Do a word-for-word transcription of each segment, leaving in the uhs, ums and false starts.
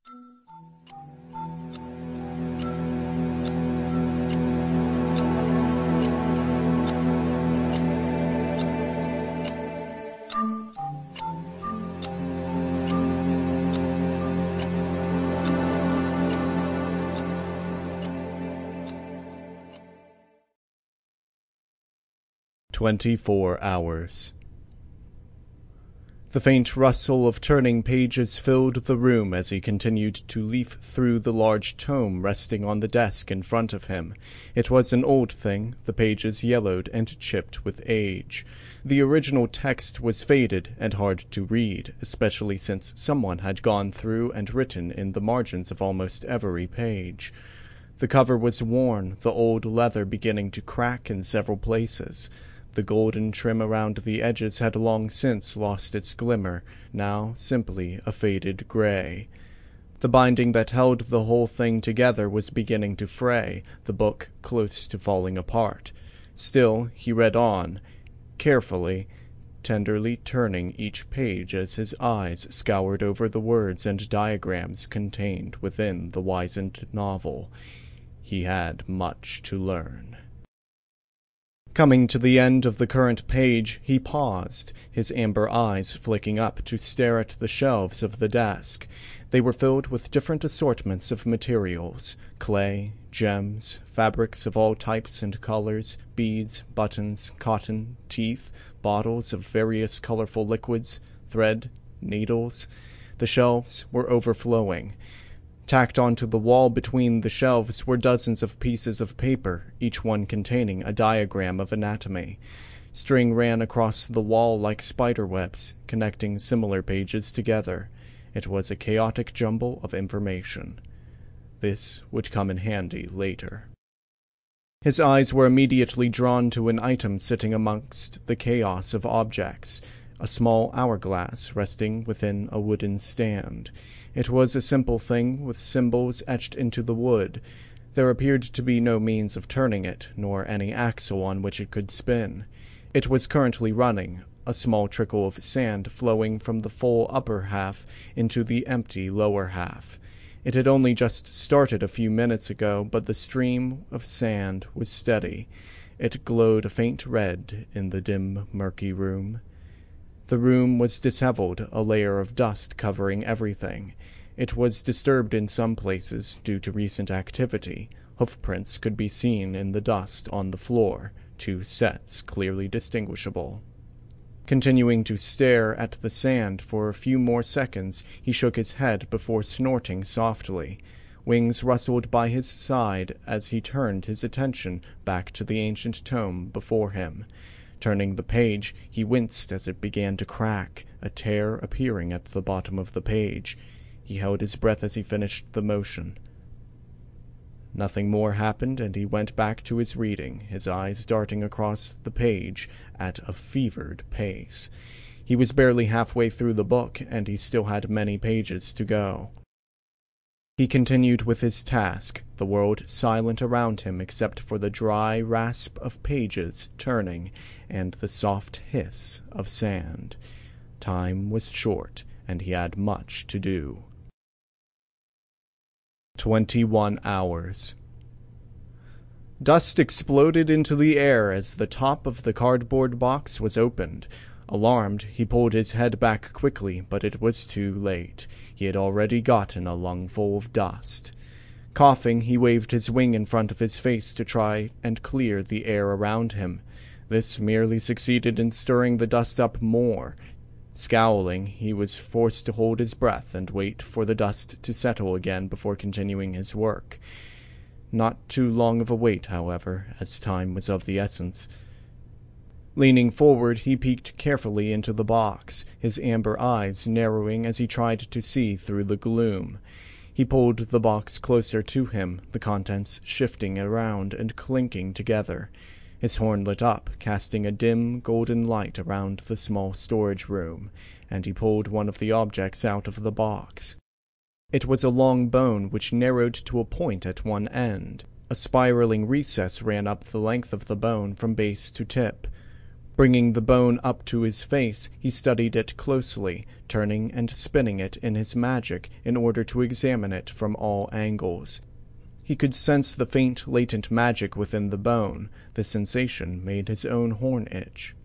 Twenty-four hours. The faint rustle of turning pages filled the room as he continued to leaf through the large tome resting on the desk in front of him. It was an old thing, the pages yellowed and chipped with age. The original text was faded and hard to read, especially since someone had gone through and written in the margins of almost every page. The cover was worn, the old leather beginning to crack in several places. The golden trim around the edges had long since lost its glimmer, now simply a faded gray. The binding that held the whole thing together was beginning to fray, the book close to falling apart. Still, he read on, carefully, tenderly turning each page as his eyes scoured over the words and diagrams contained within the wizened novel. He had much to learn. Coming to the end of the current page, he paused, his amber eyes flicking up to stare at the shelves of the desk. They were filled with different assortments of materials: clay, gems, fabrics of all types and colors, beads, buttons, cotton, teeth, bottles of various colorful liquids, thread, needles. The shelves were overflowing. Tacked onto the wall between the shelves were dozens of pieces of paper, each one containing a diagram of anatomy. String ran across the wall like spider webs, connecting similar pages together. It was a chaotic jumble of information. This would come in handy later. His eyes were immediately drawn to an item sitting amongst the chaos of objects, a small hourglass resting within a wooden stand. It was a simple thing with symbols etched into the wood. There appeared to be no means of turning it, nor any axle on which it could spin. It was currently running, a small trickle of sand flowing from the full upper half into the empty lower half. It had only just started a few minutes ago, but the stream of sand was steady. It glowed a faint red in the dim, murky room. The room was disheveled, a layer of dust covering everything. It was disturbed in some places due to recent activity. Hoofprints could be seen in the dust on the floor, two sets clearly distinguishable. Continuing to stare at the sand for a few more seconds, he shook his head before snorting softly. Wings rustled by his side as he turned his attention back to the ancient tome before him. Turning the page, he winced as it began to crack, a tear appearing at the bottom of the page. He held his breath as he finished the motion. Nothing more happened, and he went back to his reading, his eyes darting across the page at a fevered pace. He was barely halfway through the book, and he still had many pages to go. He continued with his task, the world silent around him except for the dry rasp of pages turning and the soft hiss of sand. Time was short, and he had much to do. Twenty-one hours. Dust exploded into the air as the top of the cardboard box was opened. Alarmed, he pulled his head back quickly, but it was too late. He had already gotten a lungful of dust. Coughing, he waved his wing in front of his face to try and clear the air around him. This merely succeeded in stirring the dust up more. Scowling, he was forced to hold his breath and wait for the dust to settle again before continuing his work. Not too long of a wait, however, as time was of the essence. Leaning forward, he peeked carefully into the box, his amber eyes narrowing as he tried to see through the gloom. He pulled the box closer to him, the contents shifting around and clinking together. His horn lit up, casting a dim, golden light around the small storage room, and he pulled one of the objects out of the box. It was a long bone which narrowed to a point at one end. A spiraling recess ran up the length of the bone from base to tip. Bringing the bone up to his face, he studied it closely, turning and spinning it in his magic in order to examine it from all angles. He could sense the faint latent magic within the bone. The sensation made his own horn itch.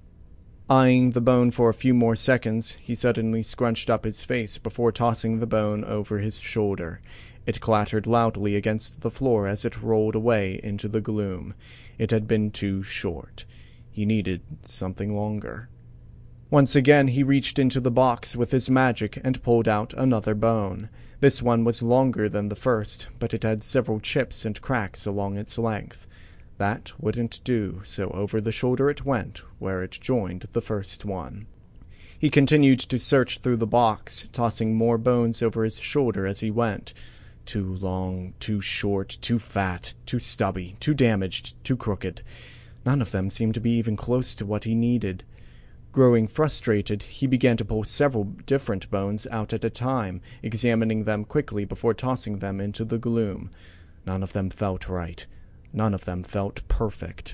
Eyeing the bone for a few more seconds, he suddenly scrunched up his face before tossing the bone over his shoulder. It clattered loudly against the floor as it rolled away into the gloom. It had been too short. He needed something longer. Once again he reached into the box with his magic and pulled out another bone. This one was longer than the first, but it had several chips and cracks along its length. That wouldn't do, so over the shoulder it went, where it joined the first one. He continued to search through the box, tossing more bones over his shoulder as he went. Too long, too short, too fat, too stubby, too damaged, too crooked. None of them seemed to be even close to what he needed. Growing frustrated, he began to pull several different bones out at a time, examining them quickly before tossing them into the gloom. None of them felt right. None of them felt perfect.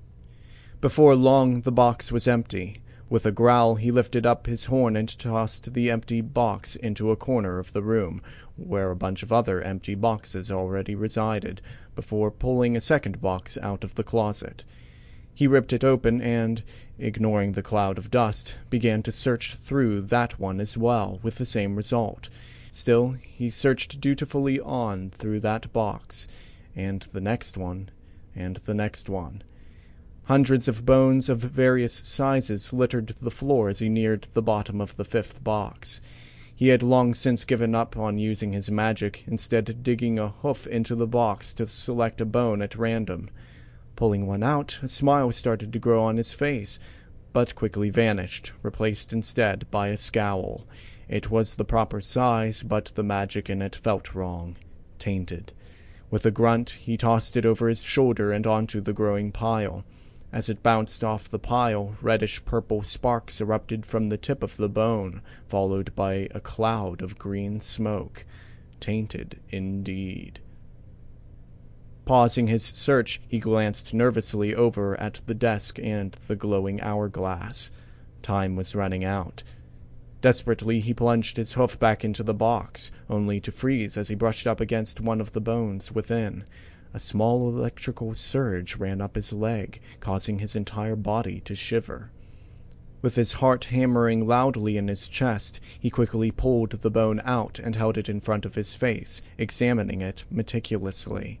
Before long, the box was empty. With a growl, he lifted up his horn and tossed the empty box into a corner of the room, where a bunch of other empty boxes already resided, before pulling a second box out of the closet. He ripped it open and, ignoring the cloud of dust, began to search through that one as well, with the same result. Still, he searched dutifully on through that box, and the next one, and the next one. Hundreds of bones of various sizes littered the floor as he neared the bottom of the fifth box. He had long since given up on using his magic, instead digging a hoof into the box to select a bone at random. Pulling one out, a smile started to grow on his face, but quickly vanished, replaced instead by a scowl. It was the proper size, but the magic in it felt wrong, tainted. With a grunt, he tossed it over his shoulder and onto the growing pile. As it bounced off the pile, reddish-purple sparks erupted from the tip of the bone, followed by a cloud of green smoke. Tainted indeed. Pausing his search, he glanced nervously over at the desk and the glowing hourglass. Time was running out. Desperately, he plunged his hoof back into the box, only to freeze as he brushed up against one of the bones within. A small electrical surge ran up his leg, causing his entire body to shiver. With his heart hammering loudly in his chest, he quickly pulled the bone out and held it in front of his face, examining it meticulously.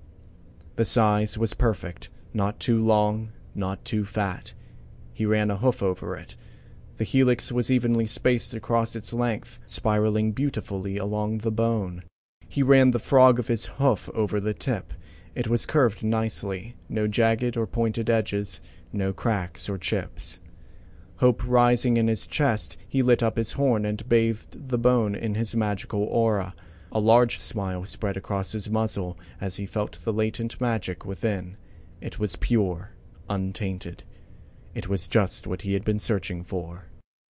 The size was perfect, not too long, not too fat. He ran a hoof over it. The helix was evenly spaced across its length, spiraling beautifully along the bone. He ran the frog of his hoof over the tip. It was curved nicely, no jagged or pointed edges, no cracks or chips. Hope rising in his chest, he lit up his horn and bathed the bone in his magical aura. A large smile spread across his muzzle as he felt the latent magic within. It was pure, untainted. It was just what he had been searching for.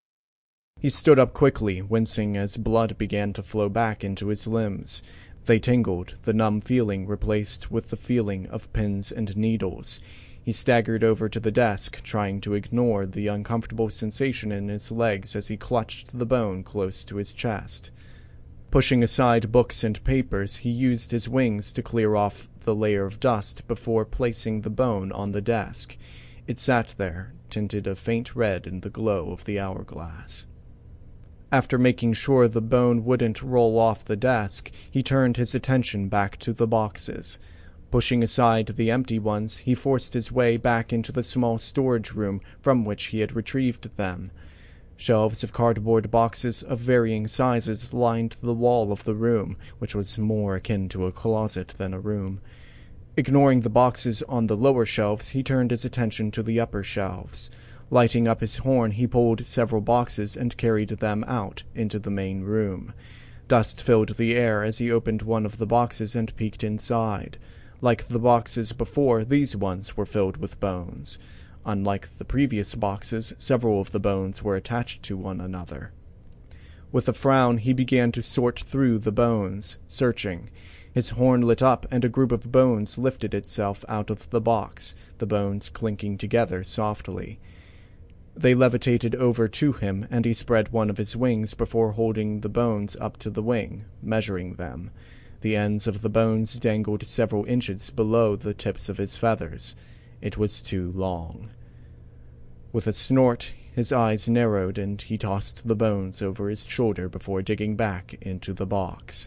He stood up quickly, wincing as blood began to flow back into his limbs. They tingled, the numb feeling replaced with the feeling of pins and needles. He staggered over to the desk, trying to ignore the uncomfortable sensation in his legs as he clutched the bone close to his chest. Pushing aside books and papers, he used his wings to clear off the layer of dust before placing the bone on the desk. It sat there, tinted a faint red in the glow of the hourglass. After making sure the bone wouldn't roll off the desk, he turned his attention back to the boxes. Pushing aside the empty ones, he forced his way back into the small storage room from which he had retrieved them. Shelves of cardboard boxes of varying sizes lined the wall of the room, which was more akin to a closet than a room. Ignoring the boxes on the lower shelves, he turned his attention to the upper shelves. Lighting up his horn, he pulled several boxes and carried them out into the main room. Dust filled the air as he opened one of the boxes and peeked inside. Like the boxes before, these ones were filled with bones. Unlike the previous boxes, several of the bones were attached to one another. With a frown, he began to sort through the bones, searching. His horn lit up, and a group of bones lifted itself out of the box, the bones clinking together softly. They levitated over to him, and he spread one of his wings before holding the bones up to the wing, measuring them. The ends of the bones dangled several inches below the tips of his feathers. It was too long. With a snort, his eyes narrowed, and he tossed the bones over his shoulder before digging back into the box.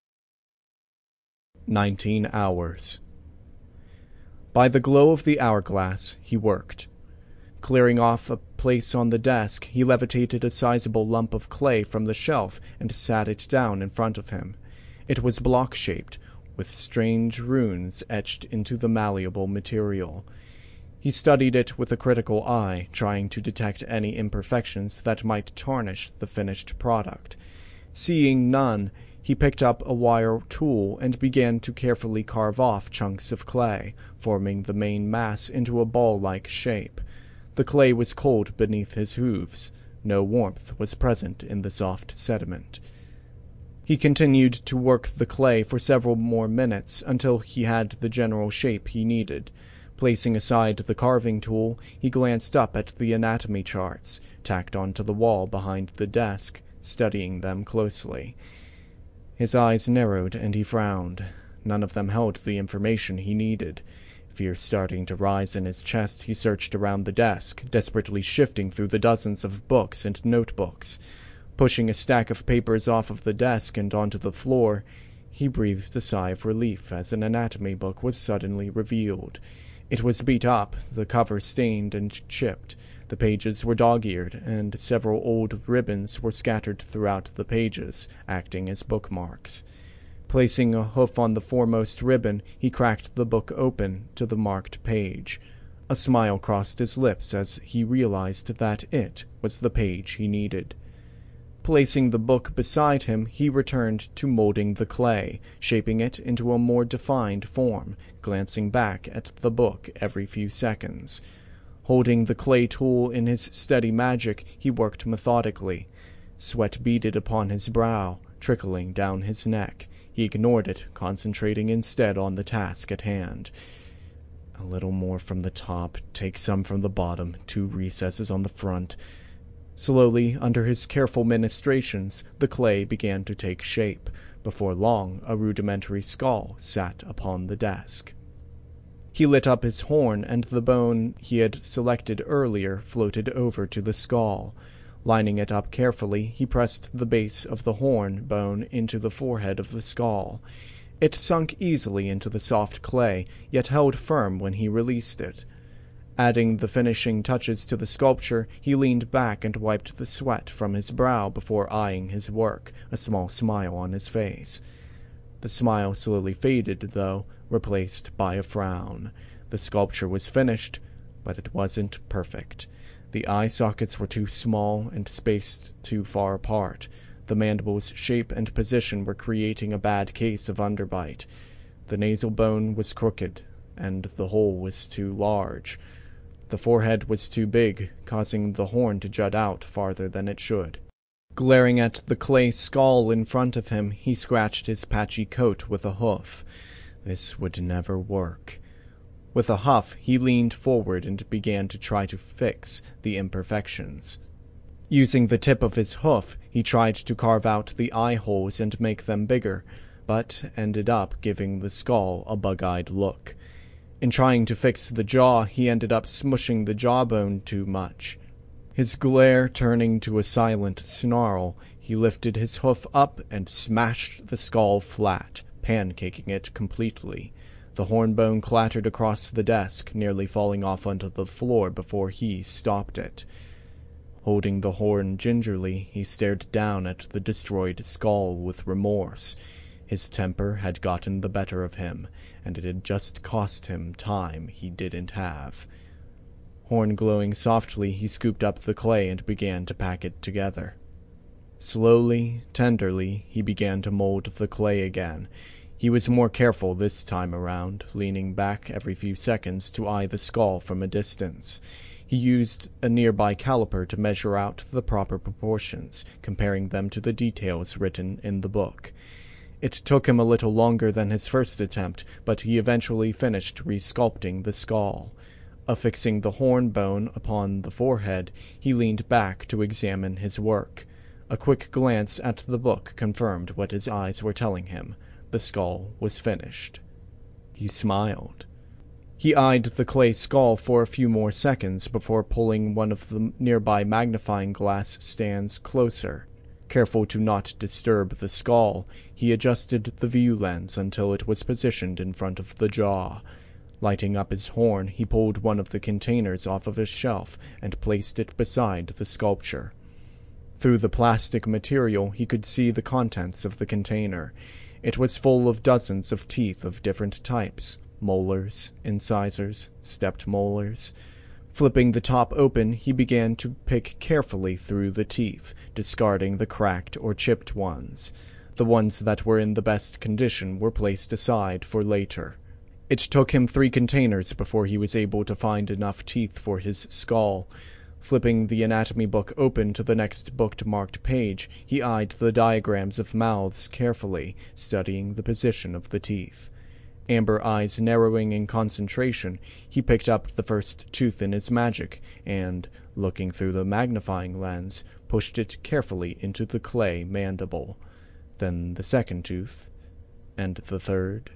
Nineteen hours. By the glow of the hourglass, he worked. Clearing off a place on the desk, he levitated a sizable lump of clay from the shelf and sat it down in front of him. It was block-shaped, with strange runes etched into the malleable material. He studied it with a critical eye, trying to detect any imperfections that might tarnish the finished product. Seeing none, he picked up a wire tool and began to carefully carve off chunks of clay, forming the main mass into a ball-like shape. The clay was cold beneath his hooves. No warmth was present in the soft sediment. He continued to work the clay for several more minutes until he had the general shape he needed. Placing aside the carving tool, he glanced up at the anatomy charts, tacked onto the wall behind the desk, studying them closely. His eyes narrowed, and he frowned. None of them held the information he needed. Fear starting to rise in his chest, he searched around the desk, desperately shifting through the dozens of books and notebooks. Pushing a stack of papers off of the desk and onto the floor, he breathed a sigh of relief as an anatomy book was suddenly revealed. It was beat up, the cover stained and chipped. The pages were dog-eared, and several old ribbons were scattered throughout the pages, acting as bookmarks. Placing a hoof on the foremost ribbon, he cracked the book open to the marked page. A smile crossed his lips as he realized that it was the page he needed. Placing the book beside him, he returned to molding the clay, shaping it into a more defined form, glancing back at the book every few seconds. Holding the clay tool in his steady magic, he worked methodically. Sweat beaded upon his brow, trickling down his neck. He ignored it, concentrating instead on the task at hand. A little more from the top, take some from the bottom, two recesses on the front. Slowly, under his careful ministrations, the clay began to take shape. Before long, a rudimentary skull sat upon the desk. He lit up his horn, and the bone he had selected earlier floated over to the skull. Lining it up carefully, he pressed the base of the horn bone into the forehead of the skull. It sunk easily into the soft clay, yet held firm when he released it. Adding the finishing touches to the sculpture, he leaned back and wiped the sweat from his brow before eyeing his work, a small smile on his face. The smile slowly faded, though, replaced by a frown. The sculpture was finished, but it wasn't perfect. The eye sockets were too small and spaced too far apart. The mandible's shape and position were creating a bad case of underbite. The nasal bone was crooked, and the hole was too large. The forehead was too big, causing the horn to jut out farther than it should. Glaring at the clay skull in front of him, he scratched his patchy coat with a hoof. This would never work. With a huff, he leaned forward and began to try to fix the imperfections. Using the tip of his hoof, he tried to carve out the eye holes and make them bigger, but ended up giving the skull a bug-eyed look. In trying to fix the jaw, he ended up smushing the jawbone too much. His glare turning to a silent snarl, he lifted his hoof up and smashed the skull flat, pancaking it completely. The hornbone clattered across the desk, nearly falling off onto the floor before he stopped it. Holding the horn gingerly, he stared down at the destroyed skull with remorse. His temper had gotten the better of him, and it had just cost him time he didn't have. Horn glowing softly, he scooped up the clay and began to pack it together. Slowly, tenderly, he began to mold the clay again. He was more careful this time around, leaning back every few seconds to eye the skull from a distance. He used a nearby caliper to measure out the proper proportions, comparing them to the details written in the book. It took him a little longer than his first attempt, but he eventually finished resculpting the skull. Affixing the horn bone upon the forehead, he leaned back to examine his work. A quick glance at the book confirmed what his eyes were telling him. The skull was finished. He smiled. He eyed the clay skull for a few more seconds before pulling one of the nearby magnifying glass stands closer. Careful to not disturb the skull, he adjusted the view lens until it was positioned in front of the jaw. Lighting up his horn, he pulled one of the containers off of his shelf and placed it beside the sculpture. Through the plastic material, he could see the contents of the container. It was full of dozens of teeth of different types. Molars, incisors, stepped molars. Flipping the top open, he began to pick carefully through the teeth, discarding the cracked or chipped ones. The ones that were in the best condition were placed aside for later. It took him three containers before he was able to find enough teeth for his skull. Flipping the anatomy book open to the next bookmarked page, he eyed the diagrams of mouths carefully, studying the position of the teeth. Amber eyes narrowing in concentration, he picked up the first tooth in his magic and, looking through the magnifying lens, pushed it carefully into the clay mandible. Then the second tooth, and the third.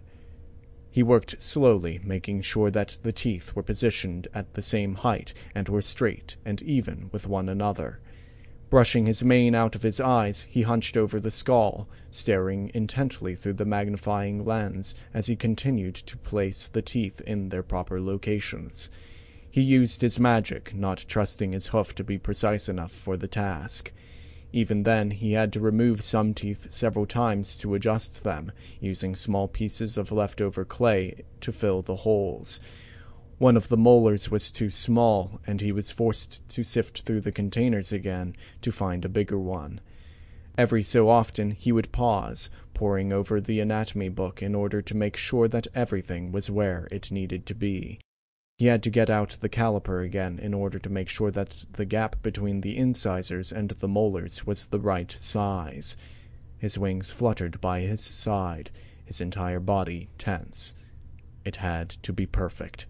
He worked slowly, making sure that the teeth were positioned at the same height and were straight and even with one another. Brushing his mane out of his eyes, he hunched over the skull, staring intently through the magnifying lens as he continued to place the teeth in their proper locations. He used his magic, not trusting his hoof to be precise enough for the task. Even then, he had to remove some teeth several times to adjust them, using small pieces of leftover clay to fill the holes. One of the molars was too small, and he was forced to sift through the containers again to find a bigger one. Every so often he would pause, poring over the anatomy book in order to make sure that everything was where it needed to be. He had to get out the caliper again in order to make sure that the gap between the incisors and the molars was the right size. His wings fluttered by his side, his entire body tense. It had to be perfect.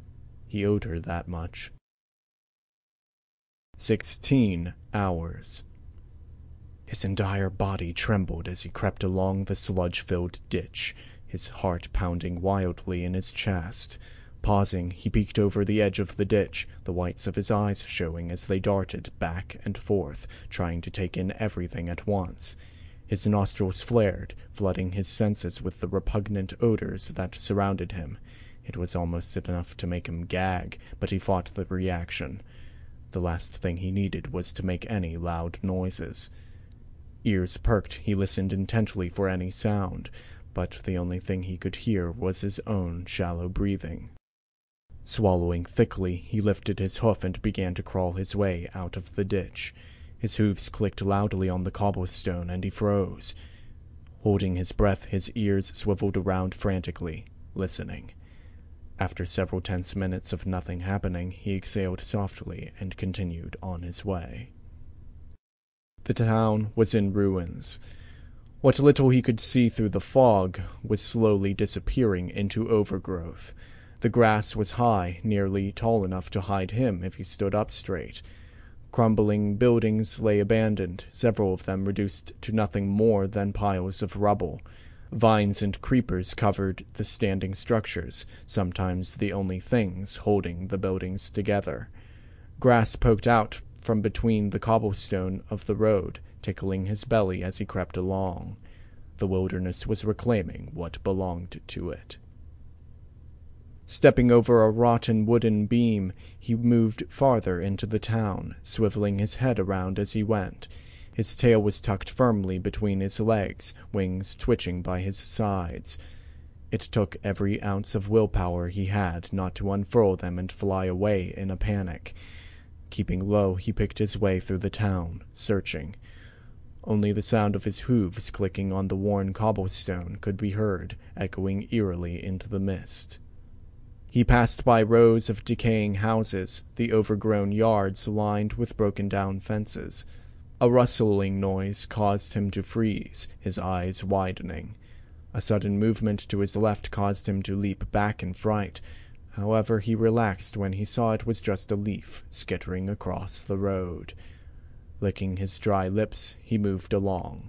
He owed her that much. Sixteen hours. His entire body trembled as he crept along the sludge-filled ditch, his heart pounding wildly in his chest. Pausing, he peeked over the edge of the ditch, the whites of his eyes showing as they darted back and forth, trying to take in everything at once. His nostrils flared, flooding his senses with the repugnant odors that surrounded him. It was almost enough to make him gag, but he fought the reaction. The last thing he needed was to make any loud noises. Ears perked, he listened intently for any sound, but the only thing he could hear was his own shallow breathing. Swallowing thickly, he lifted his hoof and began to crawl his way out of the ditch. His hooves clicked loudly on the cobblestone, and he froze. Holding his breath, his ears swiveled around frantically, listening. After several tense minutes of nothing happening, he exhaled softly and continued on his way. The town was in ruins. What little he could see through the fog was slowly disappearing into overgrowth. The grass was high, nearly tall enough to hide him if he stood up straight. Crumbling buildings lay abandoned, several of them reduced to nothing more than piles of rubble. Vines and creepers covered the standing structures, sometimes the only things holding the buildings together. Grass poked out from between the cobblestone of the road, tickling his belly as he crept along. The wilderness was reclaiming what belonged to it. Stepping over a rotten wooden beam, he moved farther into the town, swiveling his head around as he went. His tail was tucked firmly between his legs, wings twitching by his sides. It took every ounce of willpower he had not to unfurl them and fly away in a panic. Keeping low, he picked his way through the town, searching. Only the sound of his hooves clicking on the worn cobblestone could be heard, echoing eerily into the mist. He passed by rows of decaying houses, the overgrown yards lined with broken-down fences. A rustling noise caused him to freeze, his eyes widening. A sudden movement to his left caused him to leap back in fright. However, he relaxed when he saw it was just a leaf skittering across the road. Licking his dry lips, he moved along.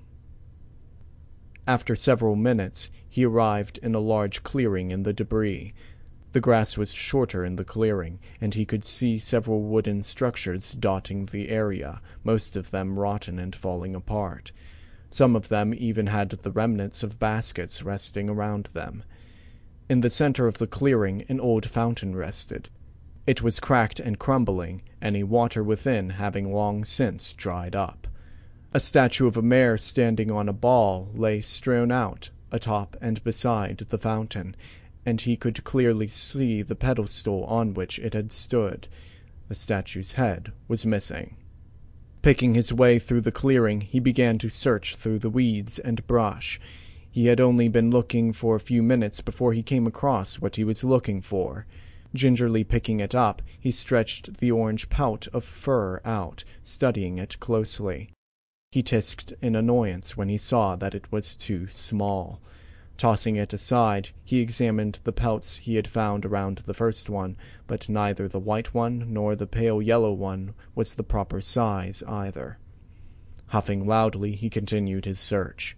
After several minutes, he arrived in a large clearing in the debris. The grass was shorter in the clearing, and he could see several wooden structures dotting the area, most of them rotten and falling apart. Some of them even had the remnants of baskets resting around them. In the center of the clearing, an old fountain rested. It was cracked and crumbling, any water within having long since dried up. A statue of a mare standing on a ball lay strewn out atop and beside the fountain, and he could clearly see the pedestal on which it had stood. The statue's head was missing. Picking his way through the clearing, he began to search through the weeds and brush. He had only been looking for a few minutes before he came across what he was looking for. Gingerly picking it up, he stretched the orange pelt of fur out, studying it closely. He tisked in annoyance when he saw that it was too small. Tossing it aside, he examined the pelts he had found around the first one, but neither the white one nor the pale yellow one was the proper size either. Huffing loudly, he continued his search.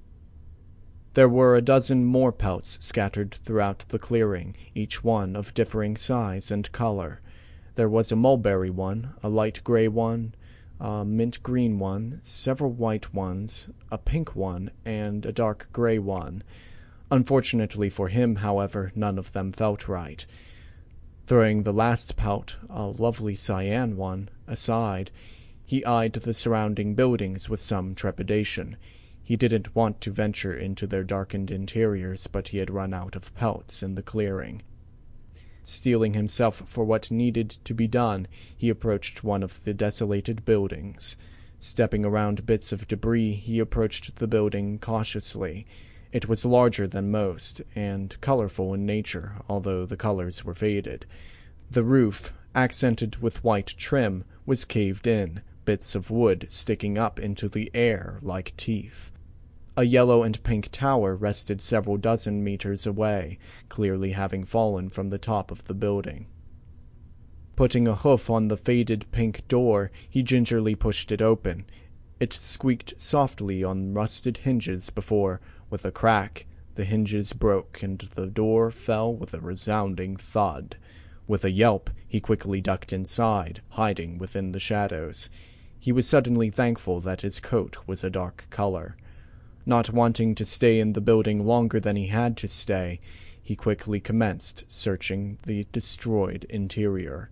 There were a dozen more pelts scattered throughout the clearing, each one of differing size and color. There was a mulberry one, a light gray one, a mint green one, several white ones, a pink one, and a dark gray one. Unfortunately for him, however, none of them felt right. Throwing the last pelt, a lovely cyan one, aside, he eyed the surrounding buildings with some trepidation. He didn't want to venture into their darkened interiors, but he had run out of pelts in the clearing. Steeling himself for what needed to be done, he approached one of the desolated buildings. Stepping around bits of debris, he approached the building cautiously. It was larger than most, and colorful in nature, although the colors were faded. The roof, accented with white trim, was caved in, bits of wood sticking up into the air like teeth. A yellow and pink tower rested several dozen meters away, clearly having fallen from the top of the building. Putting a hoof on the faded pink door, he gingerly pushed it open. It squeaked softly on rusted hinges before, with a crack, the hinges broke and the door fell with a resounding thud. With a yelp, he quickly ducked inside, hiding within the shadows. He was suddenly thankful that his coat was a dark color. Not wanting to stay in the building longer than he had to stay, he quickly commenced searching the destroyed interior.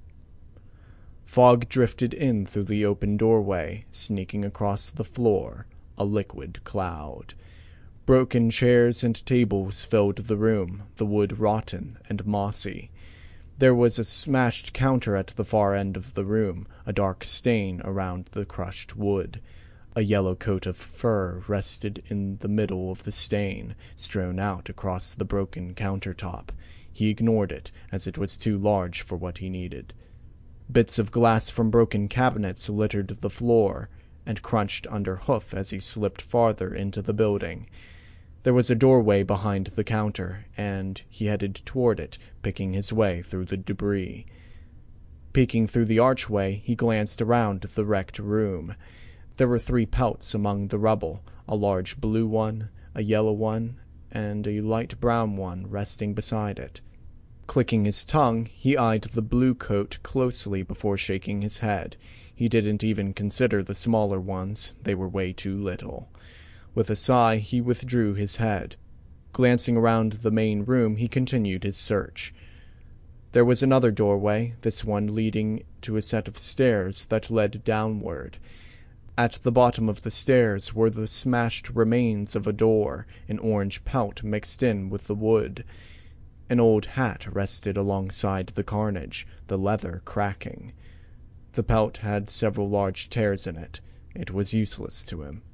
Fog drifted in through the open doorway, sneaking across the floor, a liquid cloud. Broken chairs and tables filled the room, the wood rotten and mossy. There was a smashed counter at the far end of the room, a dark stain around the crushed wood. A yellow coat of fur rested in the middle of the stain, strewn out across the broken countertop. He ignored it, as it was too large for what he needed. Bits of glass from broken cabinets littered the floor, and crunched under hoof as he slipped farther into the building. There was a doorway behind the counter, and he headed toward it, picking his way through the debris. Peeking through the archway, he glanced around the wrecked room. There were three pelts among the rubble, a large blue one, a yellow one, and a light brown one resting beside it. Clicking his tongue, he eyed the blue coat closely before shaking his head. He didn't even consider the smaller ones, they were way too little. With a sigh, he withdrew his head. Glancing around the main room, he continued his search. There was another doorway, this one leading to a set of stairs that led downward. At the bottom of the stairs were the smashed remains of a door, an orange pelt mixed in with the wood. An old hat rested alongside the carnage, the leather cracking. The pelt had several large tears in it. It was useless to him.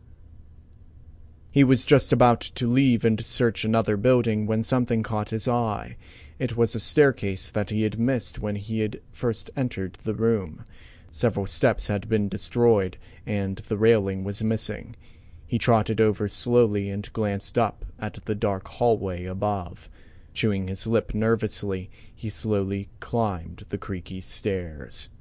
He was just about to leave and search another building when something caught his eye. It was a staircase that he had missed when he had first entered the room. Several steps had been destroyed, and the railing was missing. He trotted over slowly and glanced up at the dark hallway above. Chewing his lip nervously, he slowly climbed the creaky stairs.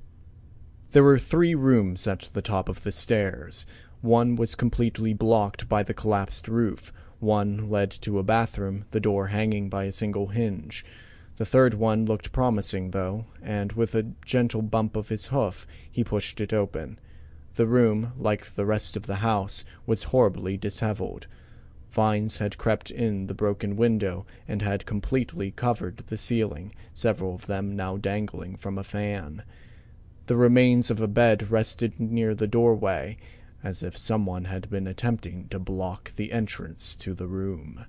There were three rooms at the top of the stairs. One was completely blocked by the collapsed roof. One led to a bathroom, the door hanging by a single hinge. The third one looked promising, though, and with a gentle bump of his hoof, he pushed it open. The room, like the rest of the house, was horribly disheveled. Vines had crept in the broken window and had completely covered the ceiling, several of them now dangling from a fan. The remains of a bed rested near the doorway, as if someone had been attempting to block the entrance to the room.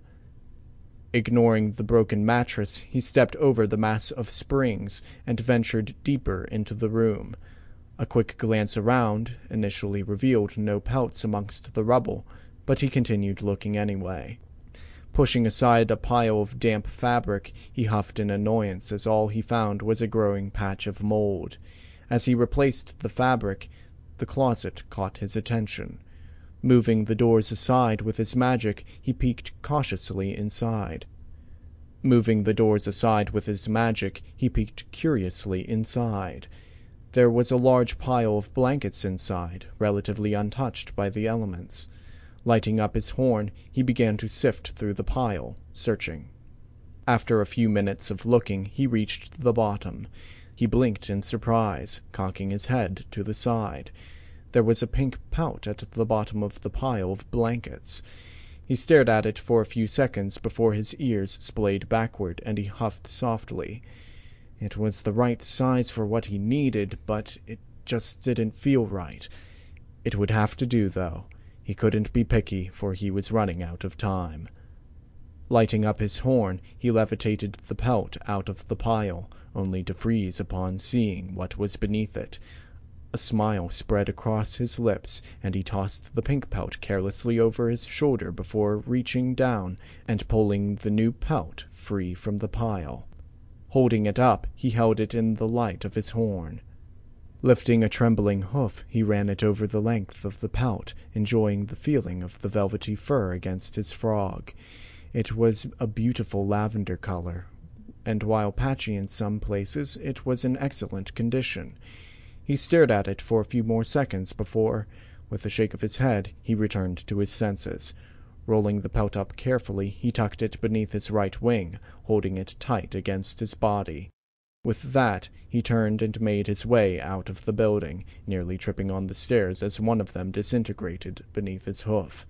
Ignoring the broken mattress, he stepped over the mass of springs and ventured deeper into the room. A quick glance around initially revealed no pelts amongst the rubble, but he continued looking anyway. Pushing aside a pile of damp fabric, he huffed in annoyance as all he found was a growing patch of mold. As he replaced the fabric, the closet caught his attention. Moving the doors aside with his magic, he peeked cautiously inside. Moving the doors aside with his magic, he peeked curiously inside. There was a large pile of blankets inside, relatively untouched by the elements. Lighting up his horn, he began to sift through the pile, searching. After a few minutes of looking, he reached the bottom. He blinked in surprise, cocking his head to the side. There was a pink pout at the bottom of the pile of blankets. He stared at it for a few seconds before his ears splayed backward and he huffed softly. It was the right size for what he needed, but it just didn't feel right. It would have to do, though. He couldn't be picky, for he was running out of time. Lighting up his horn, he levitated the pelt out of the pile, only to freeze upon seeing what was beneath it. A smile spread across his lips, and he tossed the pink pelt carelessly over his shoulder before reaching down and pulling the new pelt free from the pile. Holding it up, he held it in the light of his horn. Lifting a trembling hoof, he ran it over the length of the pelt, enjoying the feeling of the velvety fur against his frog. It was a beautiful lavender color, and while patchy in some places, it was in excellent condition. He stared at it for a few more seconds before, with a shake of his head, he returned to his senses. Rolling the pelt up carefully, he tucked it beneath his right wing, holding it tight against his body. With that, he turned and made his way out of the building, nearly tripping on the stairs as one of them disintegrated beneath his hoof.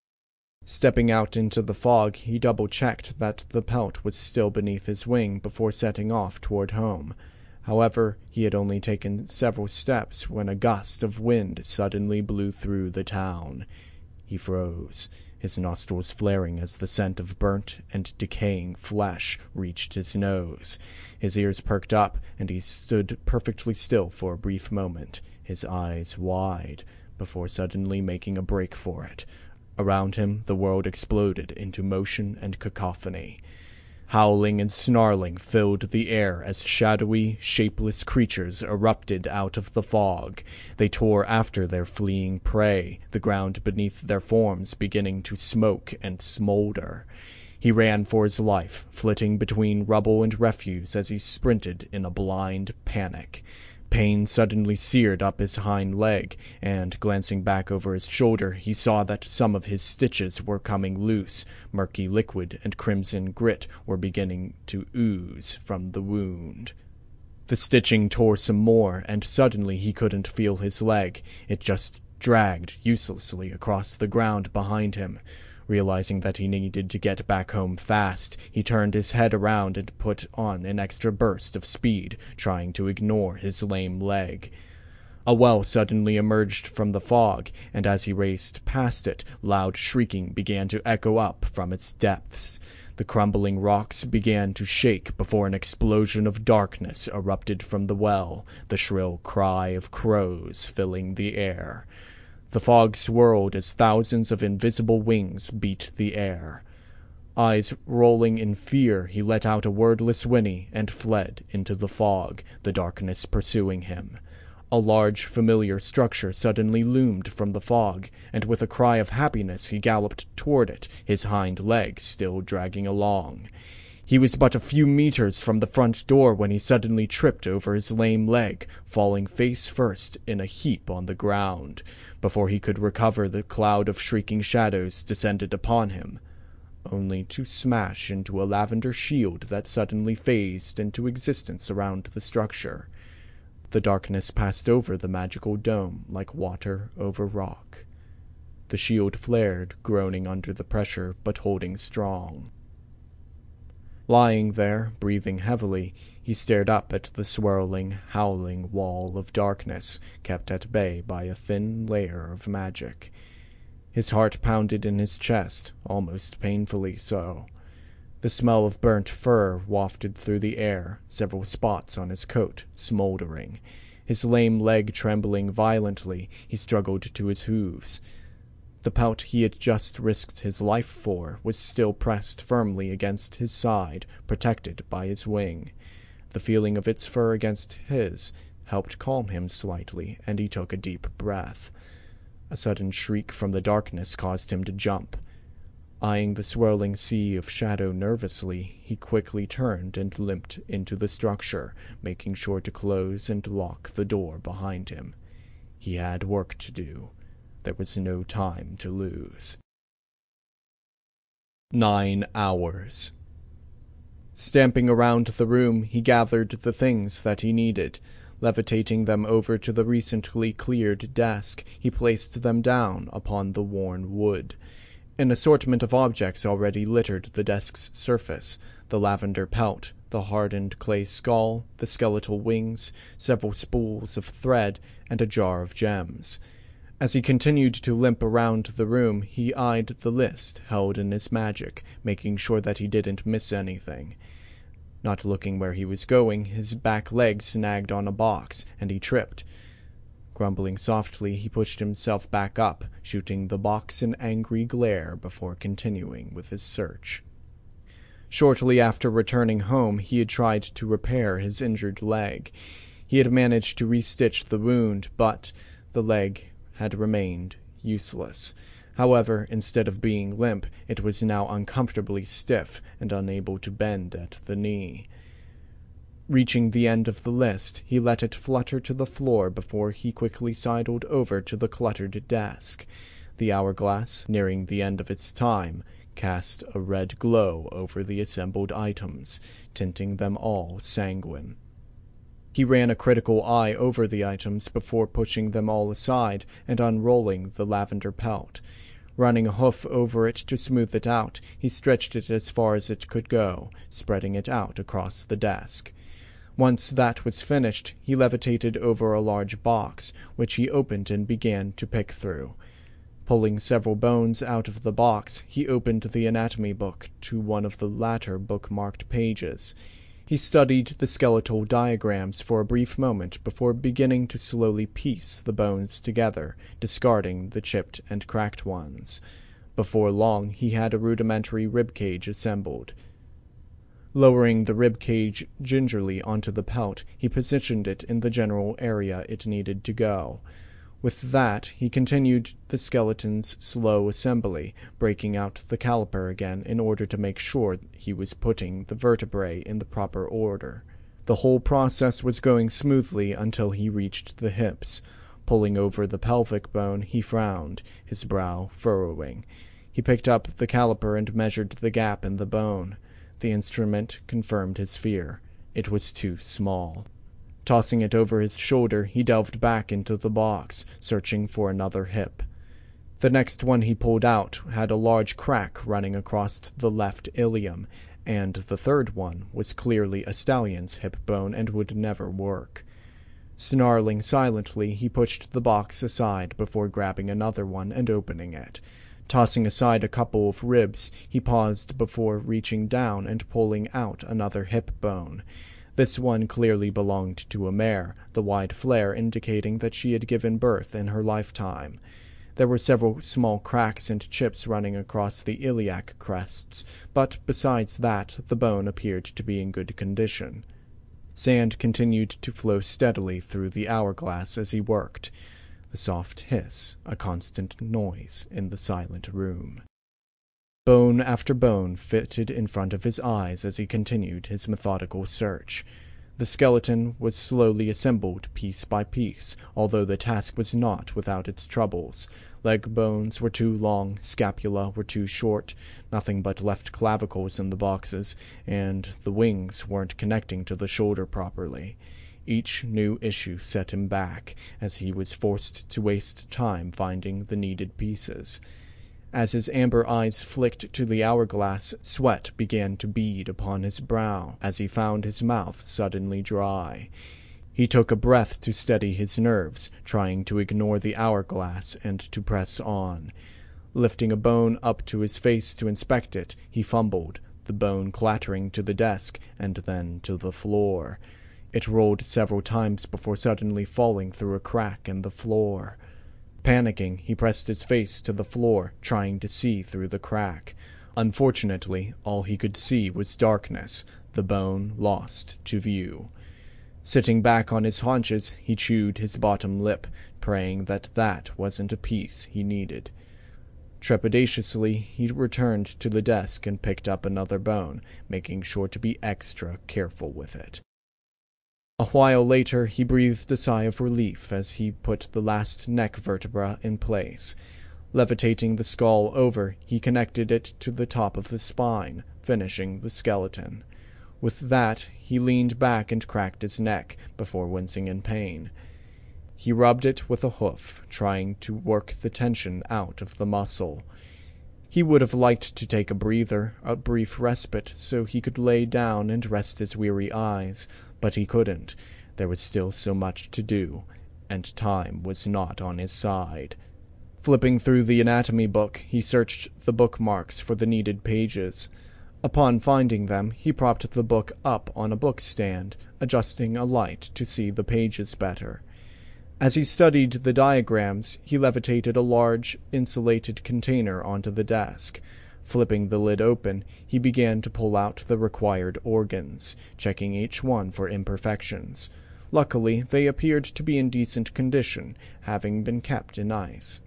Stepping out into the fog, he double-checked that the pelt was still beneath his wing before setting off toward home. However, he had only taken several steps when a gust of wind suddenly blew through the town. He froze, his nostrils flaring as the scent of burnt and decaying flesh reached his nose. His ears perked up, and he stood perfectly still for a brief moment, his eyes wide, before suddenly making a break for it. Around him, the world exploded into motion and cacophony. Howling and snarling filled the air as shadowy, shapeless creatures erupted out of the fog. They tore after their fleeing prey, the ground beneath their forms beginning to smoke and smolder. He ran for his life, flitting between rubble and refuse as he sprinted in a blind panic. Pain suddenly seared up his hind leg, and, glancing back over his shoulder, he saw that some of his stitches were coming loose. Murky liquid and crimson grit were beginning to ooze from the wound. The stitching tore some more, and suddenly he couldn't feel his leg. It just dragged uselessly across the ground behind him. Realizing that he needed to get back home fast, he turned his head around and put on an extra burst of speed, trying to ignore his lame leg. A well suddenly emerged from the fog, and as he raced past it, loud shrieking began to echo up from its depths. The crumbling rocks began to shake before an explosion of darkness erupted from the well, the shrill cry of crows filling the air. The fog swirled as thousands of invisible wings beat the air. Eyes rolling in fear, he let out a wordless whinny and fled into the fog, the darkness pursuing him. A large, familiar structure suddenly loomed from the fog, and with a cry of happiness he galloped toward it, his hind leg still dragging along. He was but a few meters from the front door when he suddenly tripped over his lame leg, falling face first in a heap on the ground. Before he could recover, the cloud of shrieking shadows descended upon him, only to smash into a lavender shield that suddenly phased into existence around the structure. The darkness passed over the magical dome like water over rock. The shield flared, groaning under the pressure, but holding strong. Lying there, breathing heavily, he stared up at the swirling, howling wall of darkness, kept at bay by a thin layer of magic. His heart pounded in his chest, almost painfully so. The smell of burnt fur wafted through the air, several spots on his coat smoldering. His lame leg trembling violently, he struggled to his hooves. The pelt he had just risked his life for was still pressed firmly against his side, protected by his wing. The feeling of its fur against his helped calm him slightly, and he took a deep breath. A sudden shriek from the darkness caused him to jump. Eyeing the swirling sea of shadow nervously, he quickly turned and limped into the structure, making sure to close and lock the door behind him. He had work to do. There was no time to lose. Nine hours. Stamping around the room, he gathered the things that he needed. Levitating them over to the recently cleared desk, he placed them down upon the worn wood. An assortment of objects already littered the desk's surface: the lavender pelt, the hardened clay skull, the skeletal wings, several spools of thread, and a jar of gems. As he continued to limp around the room, he eyed the list held in his magic, making sure that he didn't miss anything. Not looking where he was going, his back leg snagged on a box, and he tripped. Grumbling softly, he pushed himself back up, shooting the box an angry glare before continuing with his search. Shortly after returning home, he had tried to repair his injured leg. He had managed to restitch the wound, but the leg had remained useless. However, instead of being limp, it was now uncomfortably stiff and unable to bend at the knee. Reaching the end of the list, he let it flutter to the floor before he quickly sidled over to the cluttered desk. The hourglass, nearing the end of its time, cast a red glow over the assembled items, tinting them all sanguine. He ran a critical eye over the items before pushing them all aside and unrolling the lavender pelt. Running a hoof over it to smooth it out, he stretched it as far as it could go, spreading it out across the desk. Once that was finished, he levitated over a large box, which he opened and began to pick through. Pulling several bones out of the box, he opened the anatomy book to one of the latter bookmarked pages. He studied the skeletal diagrams for a brief moment before beginning to slowly piece the bones together, discarding the chipped and cracked ones. Before long, he had a rudimentary ribcage assembled. Lowering the ribcage gingerly onto the pelt, he positioned it in the general area it needed to go. With that, he continued the skeleton's slow assembly, breaking out the caliper again in order to make sure he was putting the vertebrae in the proper order. The whole process was going smoothly until he reached the hips. Pulling over the pelvic bone, he frowned, his brow furrowing. He picked up the caliper and measured the gap in the bone. The instrument confirmed his fear. It was too small. Tossing it over his shoulder, he delved back into the box, searching for another hip. The next one he pulled out had a large crack running across the left ilium, and the third one was clearly a stallion's hip bone and would never work. Snarling silently, he pushed the box aside before grabbing another one and opening it. Tossing aside a couple of ribs, he paused before reaching down and pulling out another hip bone. This one clearly belonged to a mare, the wide flare indicating that she had given birth in her lifetime. There were several small cracks and chips running across the iliac crests, but besides that, the bone appeared to be in good condition. Sand continued to flow steadily through the hourglass as he worked, the soft hiss a constant noise in the silent room. Bone after bone fitted in front of his eyes as he continued his methodical search. The skeleton was slowly assembled piece by piece, although the task was not without its troubles. Leg bones were too long, scapula were too short, nothing but left clavicles in the boxes, and the wings weren't connecting to the shoulder properly. Each new issue set him back, as he was forced to waste time finding the needed pieces. As his amber eyes flicked to the hourglass, sweat began to bead upon his brow as he found his mouth suddenly dry. He took a breath to steady his nerves, trying to ignore the hourglass and to press on. Lifting a bone up to his face to inspect it, he fumbled, the bone clattering to the desk and then to the floor. It rolled several times before suddenly falling through a crack in the floor. Panicking, he pressed his face to the floor, trying to see through the crack. Unfortunately, all he could see was darkness, the bone lost to view. Sitting back on his haunches, he chewed his bottom lip, praying that that wasn't a piece he needed. Trepidatiously, he returned to the desk and picked up another bone, making sure to be extra careful with it. A while later, he breathed a sigh of relief as he put the last neck vertebra in place. Levitating the skull over, he connected it to the top of the spine, finishing the skeleton. With that, he leaned back and cracked his neck, before wincing in pain. He rubbed it with a hoof, trying to work the tension out of the muscle. He would have liked to take a breather, a brief respite, so he could lay down and rest his weary eyes, but he couldn't. There was still so much to do, and time was not on his side. Flipping through the anatomy book, he searched the bookmarks for the needed pages. Upon finding them, he propped the book up on a bookstand, adjusting a light to see the pages better. As he studied the diagrams, he levitated a large, insulated container onto the desk. Flipping the lid open, he began to pull out the required organs, checking each one for imperfections. Luckily, they appeared to be in decent condition, having been kept in ice.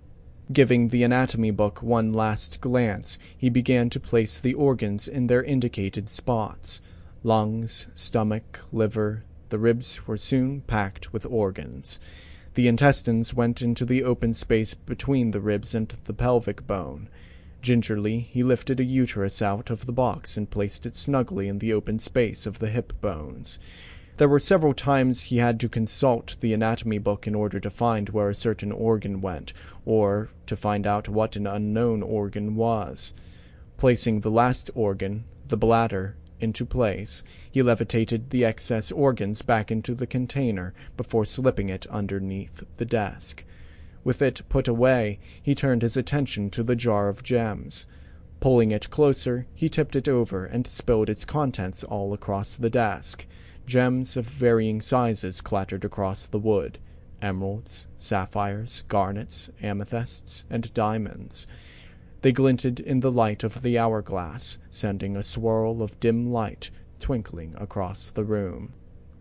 Giving the anatomy book one last glance, he began to place the organs in their indicated spots. Lungs, stomach, liver, the ribs were soon packed with organs. The intestines went into the open space between the ribs and the pelvic bone. Gingerly, he lifted a uterus out of the box and placed it snugly in the open space of the hip bones. There were several times he had to consult the anatomy book in order to find where a certain organ went, or to find out what an unknown organ was. Placing the last organ, the bladder, into place, he levitated the excess organs back into the container before slipping it underneath the desk. With it put away, he turned his attention to the jar of gems. Pulling it closer, he tipped it over and spilled its contents all across the desk. Gems of varying sizes clattered across the wood. Emeralds, sapphires, garnets, amethysts, and diamonds. They glinted in the light of the hourglass, sending a swirl of dim light twinkling across the room.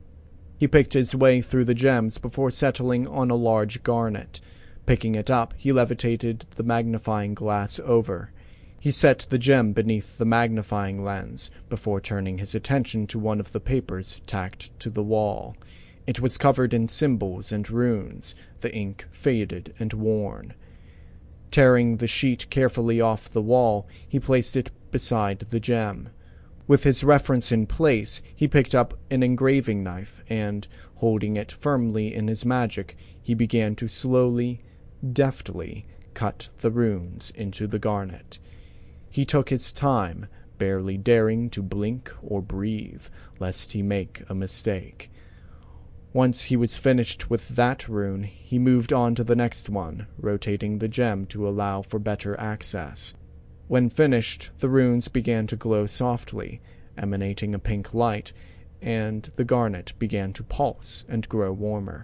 He picked his way through the gems before settling on a large garnet. Picking it up, he levitated the magnifying glass over. He set the gem beneath the magnifying lens before turning his attention to one of the papers tacked to the wall. It was covered in symbols and runes, the ink faded and worn. Tearing the sheet carefully off the wall, he placed it beside the gem. With his reference in place, he picked up an engraving knife and, holding it firmly in his magic, he began to slowly, deftly cut the runes into the garnet. He took his time, barely daring to blink or breathe, lest he make a mistake. Once he was finished with that rune, he moved on to the next one, rotating the gem to allow for better access. When finished, the runes began to glow softly, emanating a pink light, and the garnet began to pulse and grow warmer.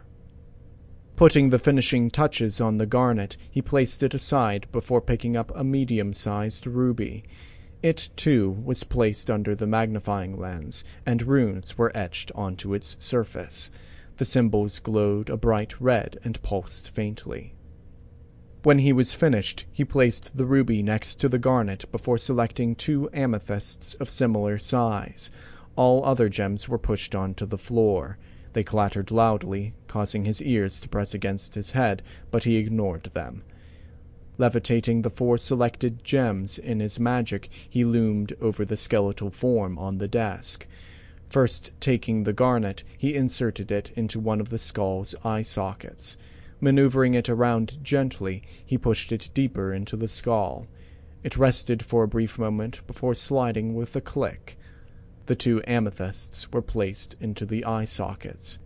Putting the finishing touches on the garnet, he placed it aside before picking up a medium-sized ruby. It, too, was placed under the magnifying lens, and runes were etched onto its surface. The symbols glowed a bright red and pulsed faintly. When he was finished, he placed the ruby next to the garnet before selecting two amethysts of similar size. All other gems were pushed onto the floor. They clattered loudly, causing his ears to press against his head, but he ignored them. Levitating the four selected gems in his magic, he loomed over the skeletal form on the desk. First taking the garnet, he inserted it into one of the skull's eye sockets. Maneuvering it around gently, he pushed it deeper into the skull. It rested for a brief moment before sliding with a click. The two amethysts were placed into the eye sockets.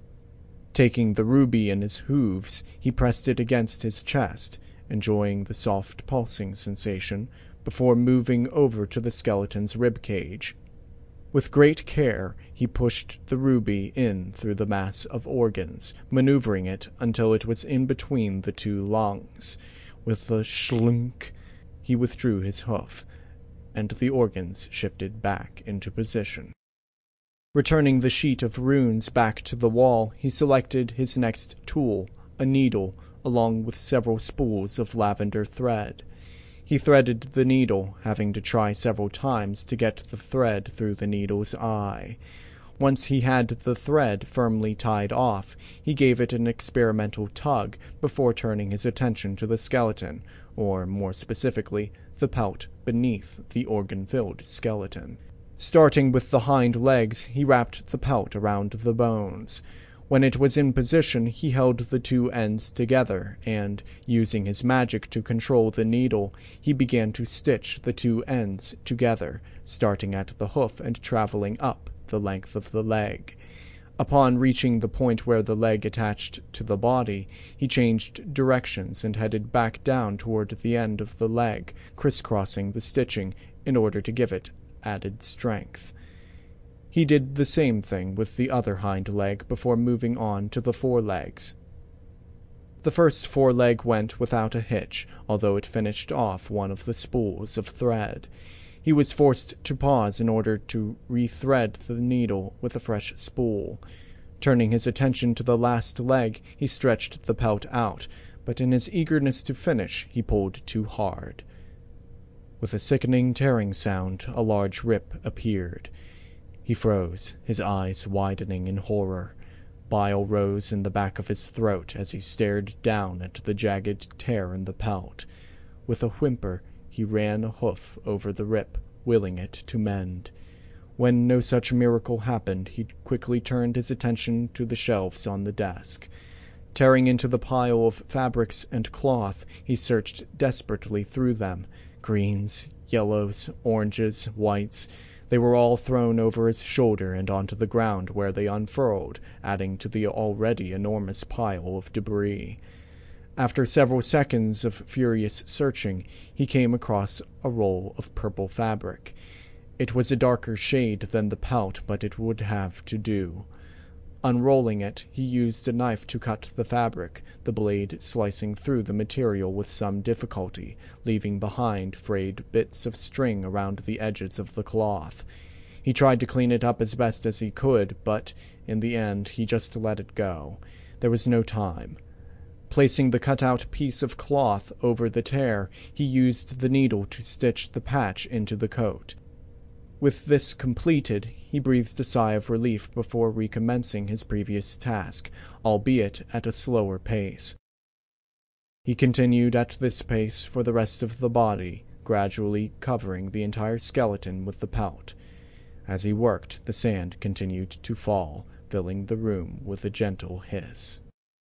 Taking the ruby in his hooves, he pressed it against his chest, enjoying the soft pulsing sensation, before moving over to the skeleton's rib cage. With great care, he pushed the ruby in through the mass of organs, maneuvering it until it was in between the two lungs. With a schlunk, he withdrew his hoof, and the organs shifted back into position. Returning the sheet of runes back to the wall, he selected his next tool, a needle, along with several spools of lavender thread. He threaded the needle, having to try several times to get the thread through the needle's eye. Once he had the thread firmly tied off, he gave it an experimental tug before turning his attention to the skeleton, or more specifically, the pelt beneath the organ-filled skeleton. Starting with the hind legs, he wrapped the pelt around the bones. When it was in position, he held the two ends together, and, using his magic to control the needle, he began to stitch the two ends together, starting at the hoof and traveling up the length of the leg. Upon reaching the point where the leg attached to the body, he changed directions and headed back down toward the end of the leg, crisscrossing the stitching in order to give it added strength. He did the same thing with the other hind leg before moving on to the forelegs. The first foreleg went without a hitch, although it finished off one of the spools of thread. He was forced to pause in order to re-thread the needle with a fresh spool. Turning his attention to the last leg, he stretched the pelt out, but in his eagerness to finish, he pulled too hard. With a sickening tearing sound, a large rip appeared. He froze, his eyes widening in horror. Bile rose in the back of his throat as he stared down at the jagged tear in the pelt. With a whimper, he ran a hoof over the rip, willing it to mend. When no such miracle happened, he quickly turned his attention to the shelves on the desk. Tearing into the pile of fabrics and cloth, he searched desperately through them. Greens, yellows, oranges, whites. They were all thrown over his shoulder and onto the ground where they unfurled, adding to the already enormous pile of debris. After several seconds of furious searching, he came across a roll of purple fabric. It was a darker shade than the pelt, but it would have to do. Unrolling it, he used a knife to cut the fabric, the blade slicing through the material with some difficulty, leaving behind frayed bits of string around the edges of the cloth. He tried to clean it up as best as he could, but in the end he just let it go. There was no time. Placing the cut-out piece of cloth over the tear, he used the needle to stitch the patch into the coat. With this completed, he breathed a sigh of relief before recommencing his previous task, albeit at a slower pace. He continued at this pace for the rest of the body, gradually covering the entire skeleton with the pelt. As he worked, the sand continued to fall, filling the room with a gentle hiss.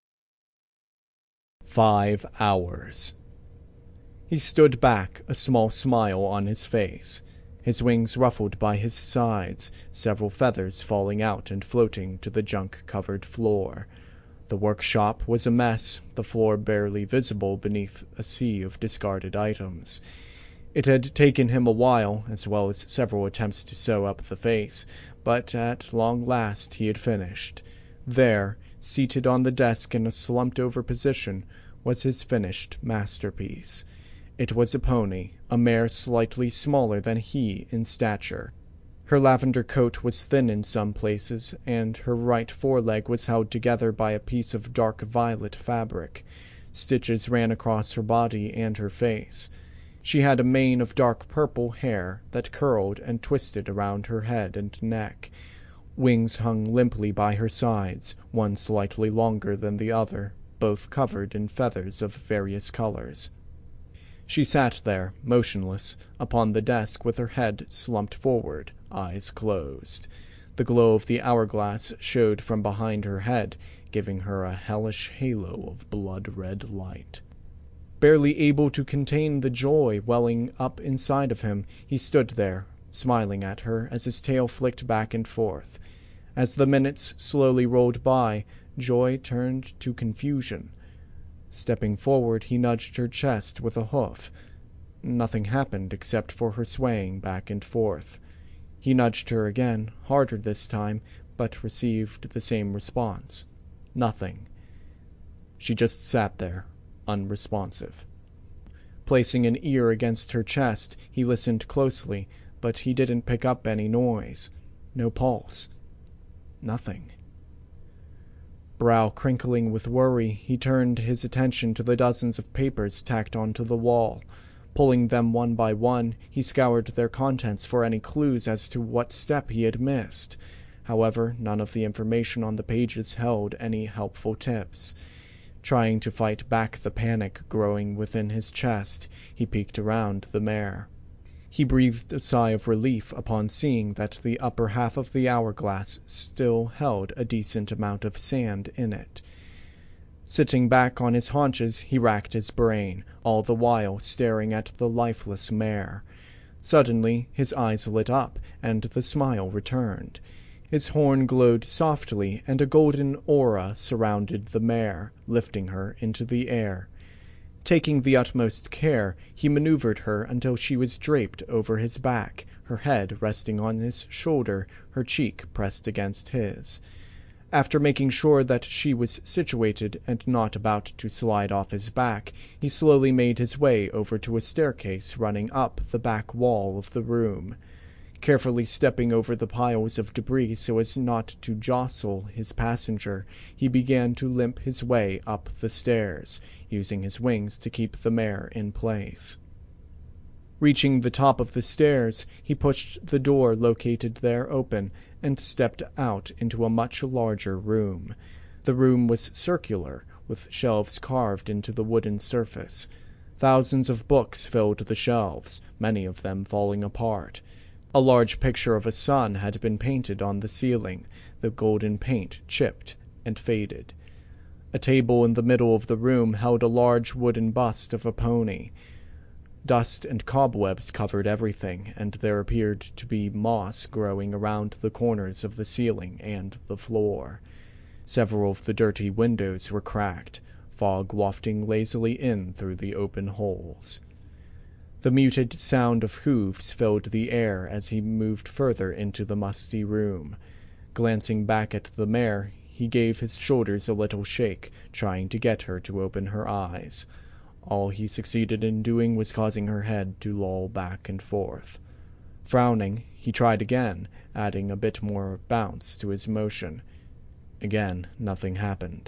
Five hours. He stood back, a small smile on his face. His wings ruffled by his sides, several feathers falling out and floating to the junk-covered floor. The workshop was a mess, the floor barely visible beneath a sea of discarded items. It had taken him a while, as well as several attempts to sew up the face, but at long last he had finished. There, seated on the desk in a slumped-over position, was his finished masterpiece. It was a pony, a mare slightly smaller than he in stature. Her lavender coat was thin in some places, and her right foreleg was held together by a piece of dark violet fabric. Stitches ran across her body and her face. She had a mane of dark purple hair that curled and twisted around her head and neck. Wings hung limply by her sides, one slightly longer than the other, both covered in feathers of various colors. She sat there, motionless, upon the desk with her head slumped forward, eyes closed. The glow of the hourglass showed from behind her head, giving her a hellish halo of blood-red light. Barely able to contain the joy welling up inside of him, he stood there, smiling at her as his tail flicked back and forth. As the minutes slowly rolled by, joy turned to confusion. Stepping forward, he nudged her chest with a hoof. Nothing happened except for her swaying back and forth. He nudged her again, harder this time, but received the same response. Nothing. She just sat there, unresponsive. Placing an ear against her chest, he listened closely, but he didn't pick up any noise. No pulse. Nothing. Brow crinkling with worry, he turned his attention to the dozens of papers tacked onto the wall. Pulling them one by one, he scoured their contents for any clues as to what step he had missed. However, none of the information on the pages held any helpful tips. Trying to fight back the panic growing within his chest, he peeked around the mare. He breathed a sigh of relief upon seeing that the upper half of the hourglass still held a decent amount of sand in it. Sitting back on his haunches, he racked his brain, all the while staring at the lifeless mare. Suddenly, his eyes lit up, and the smile returned. His horn glowed softly, and a golden aura surrounded the mare, lifting her into the air. Taking the utmost care, he maneuvered her until she was draped over his back, her head resting on his shoulder, her cheek pressed against his. After making sure that she was situated and not about to slide off his back, he slowly made his way over to a staircase running up the back wall of the room. Carefully stepping over the piles of debris so as not to jostle his passenger, he began to limp his way up the stairs, using his wings to keep the mare in place. Reaching the top of the stairs, he pushed the door located there open and stepped out into a much larger room. The room was circular, with shelves carved into the wooden surface. Thousands of books filled the shelves, many of them falling apart. A large picture of a sun had been painted on the ceiling, the golden paint chipped and faded. A table in the middle of the room held a large wooden bust of a pony. Dust and cobwebs covered everything, and there appeared to be moss growing around the corners of the ceiling and the floor. Several of the dirty windows were cracked, fog wafting lazily in through the open holes. The muted sound of hooves filled the air as he moved further into the musty room. Glancing back at the mare, he gave his shoulders a little shake, trying to get her to open her eyes. All he succeeded in doing was causing her head to loll back and forth. Frowning, he tried again, adding a bit more bounce to his motion. Again, nothing happened.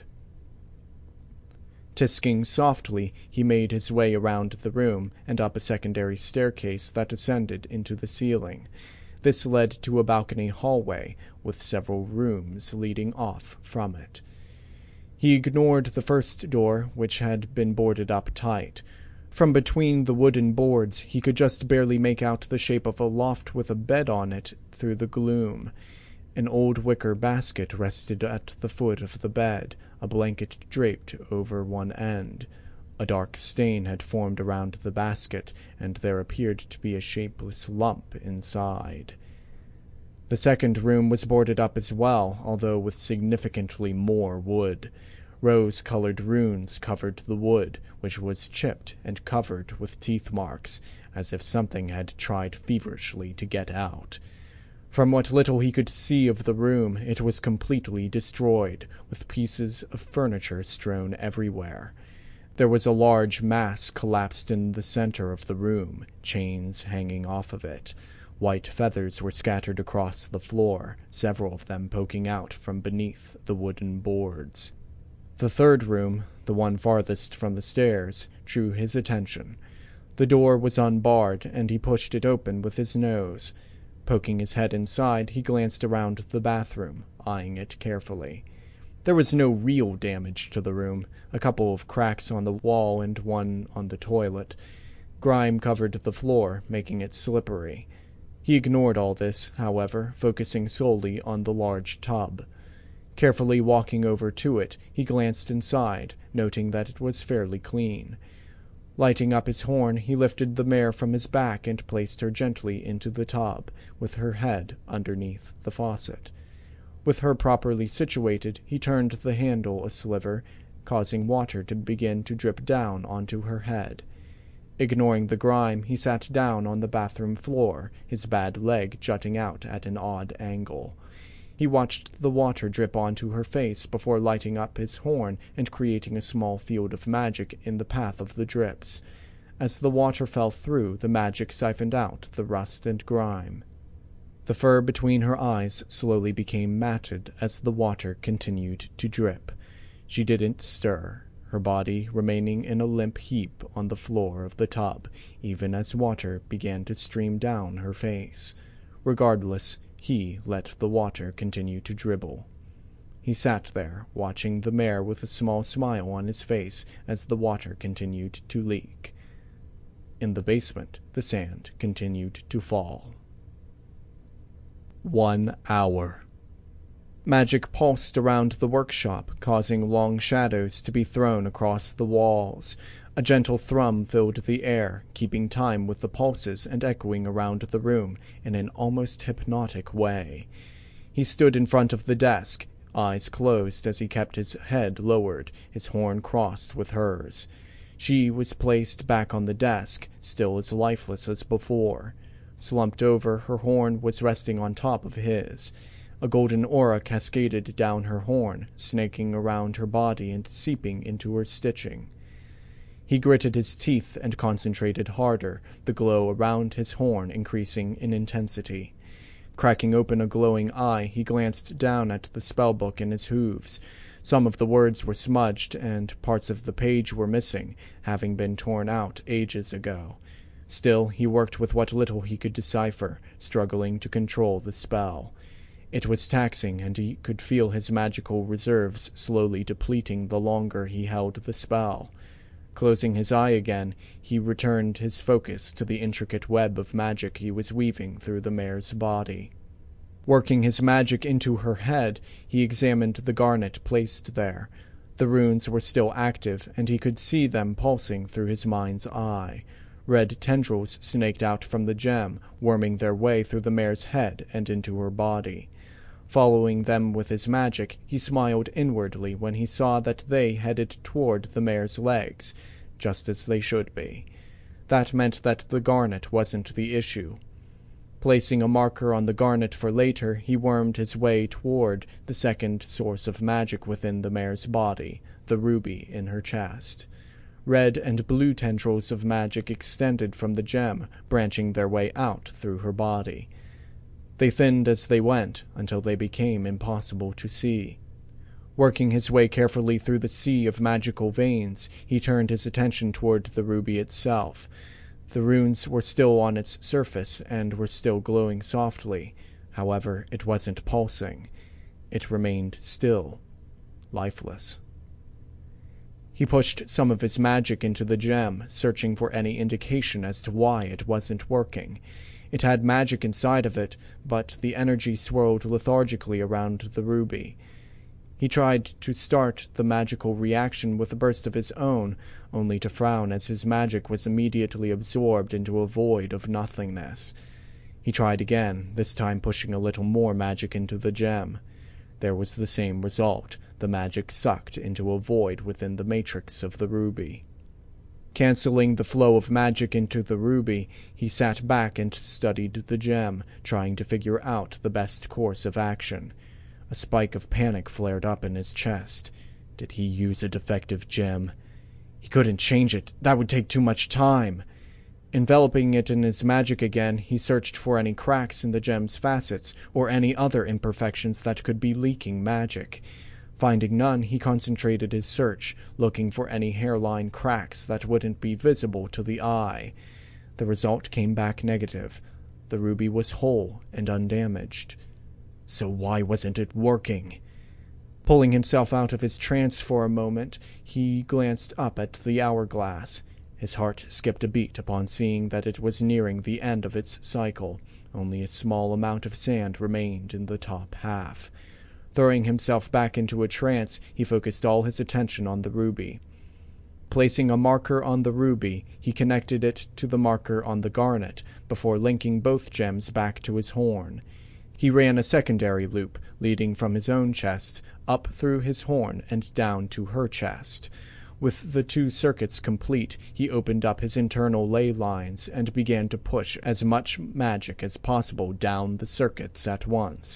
Tisking softly, he made his way around the room and up a secondary staircase that ascended into the ceiling. This led to a balcony hallway, with several rooms leading off from it. He ignored the first door, which had been boarded up tight. From between the wooden boards, he could just barely make out the shape of a loft with a bed on it through the gloom. An old wicker basket rested at the foot of the bed, a blanket draped over one end. A dark stain had formed around the basket, and there appeared to be a shapeless lump inside. The second room was boarded up as well, although with significantly more wood. Rose-colored runes covered the wood, which was chipped and covered with teeth marks, as if something had tried feverishly to get out. From what little he could see of the room, it was completely destroyed, with pieces of furniture strewn everywhere. There was a large mass collapsed in the center of the room, chains hanging off of it. White feathers were scattered across the floor, several of them poking out from beneath the wooden boards. The third room, the one farthest from the stairs, drew his attention. The door was unbarred, and he pushed it open with his nose. Poking his head inside, he glanced around the bathroom, eyeing it carefully. There was no real damage to the room, a couple of cracks on the wall and one on the toilet. Grime covered the floor, making it slippery. He ignored all this, however, focusing solely on the large tub. Carefully walking over to it, he glanced inside, noting that it was fairly clean. Lighting up his horn, he lifted the mare from his back and placed her gently into the tub, with her head underneath the faucet. With her properly situated, he turned the handle a sliver, causing water to begin to drip down onto her head. Ignoring the grime, he sat down on the bathroom floor, his bad leg jutting out at an odd angle. He watched the water drip onto her face before lighting up his horn and creating a small field of magic in the path of the drips. As the water fell through, the magic siphoned out the rust and grime. The fur between her eyes slowly became matted as the water continued to drip. She didn't stir, her body remaining in a limp heap on the floor of the tub, even as water began to stream down her face. Regardless, he let the water continue to dribble. He sat there, watching the mare with a small smile on his face as the water continued to leak. In the basement, the sand continued to fall. One hour. Magic pulsed around the workshop, causing long shadows to be thrown across the walls. A gentle thrum filled the air, keeping time with the pulses and echoing around the room in an almost hypnotic way. He stood in front of the desk, eyes closed as he kept his head lowered, his horn crossed with hers. She was placed back on the desk, still as lifeless as before. Slumped over, her horn was resting on top of his. A golden aura cascaded down her horn, snaking around her body and seeping into her stitching. He gritted his teeth and concentrated harder, the glow around his horn increasing in intensity. Cracking open a glowing eye, he glanced down at the spellbook in his hooves. Some of the words were smudged, and parts of the page were missing, having been torn out ages ago. Still, he worked with what little he could decipher, struggling to control the spell. It was taxing, and he could feel his magical reserves slowly depleting the longer he held the spell. Closing his eye again, he returned his focus to the intricate web of magic he was weaving through the mare's body. Working his magic into her head, he examined the garnet placed there. The runes were still active, and he could see them pulsing through his mind's eye. Red tendrils snaked out from the gem, worming their way through the mare's head and into her body. Following them with his magic, he smiled inwardly when he saw that they headed toward the mare's legs, just as they should be. That meant that the garnet wasn't the issue. Placing a marker on the garnet for later, he wormed his way toward the second source of magic within the mare's body, the ruby in her chest. Red and blue tendrils of magic extended from the gem, branching their way out through her body. They thinned as they went, until they became impossible to see. Working his way carefully through the sea of magical veins, he turned his attention toward the ruby itself. The runes were still on its surface and were still glowing softly. However, it wasn't pulsing. It remained still, lifeless. He pushed some of his magic into the gem, searching for any indication as to why it wasn't working. It had magic inside of it, but the energy swirled lethargically around the ruby. He tried to start the magical reaction with a burst of his own, only to frown as his magic was immediately absorbed into a void of nothingness. He tried again, this time pushing a little more magic into the gem. There was the same result. The magic sucked into a void within the matrix of the ruby. Canceling the flow of magic into the ruby, he sat back and studied the gem, trying to figure out the best course of action. A spike of panic flared up in his chest. Did he use a defective gem? He couldn't change it. That would take too much time. Enveloping it in his magic again, he searched for any cracks in the gem's facets, or any other imperfections that could be leaking magic. Finding none, he concentrated his search, looking for any hairline cracks that wouldn't be visible to the eye. The result came back negative. The ruby was whole and undamaged. So why wasn't it working? Pulling himself out of his trance for a moment, he glanced up at the hourglass. His heart skipped a beat upon seeing that it was nearing the end of its cycle. Only a small amount of sand remained in the top half. Throwing himself back into a trance, he focused all his attention on the ruby. Placing a marker on the ruby, he connected it to the marker on the garnet, before linking both gems back to his horn. He ran a secondary loop, leading from his own chest, up through his horn and down to her chest. With the two circuits complete, he opened up his internal ley lines and began to push as much magic as possible down the circuits at once.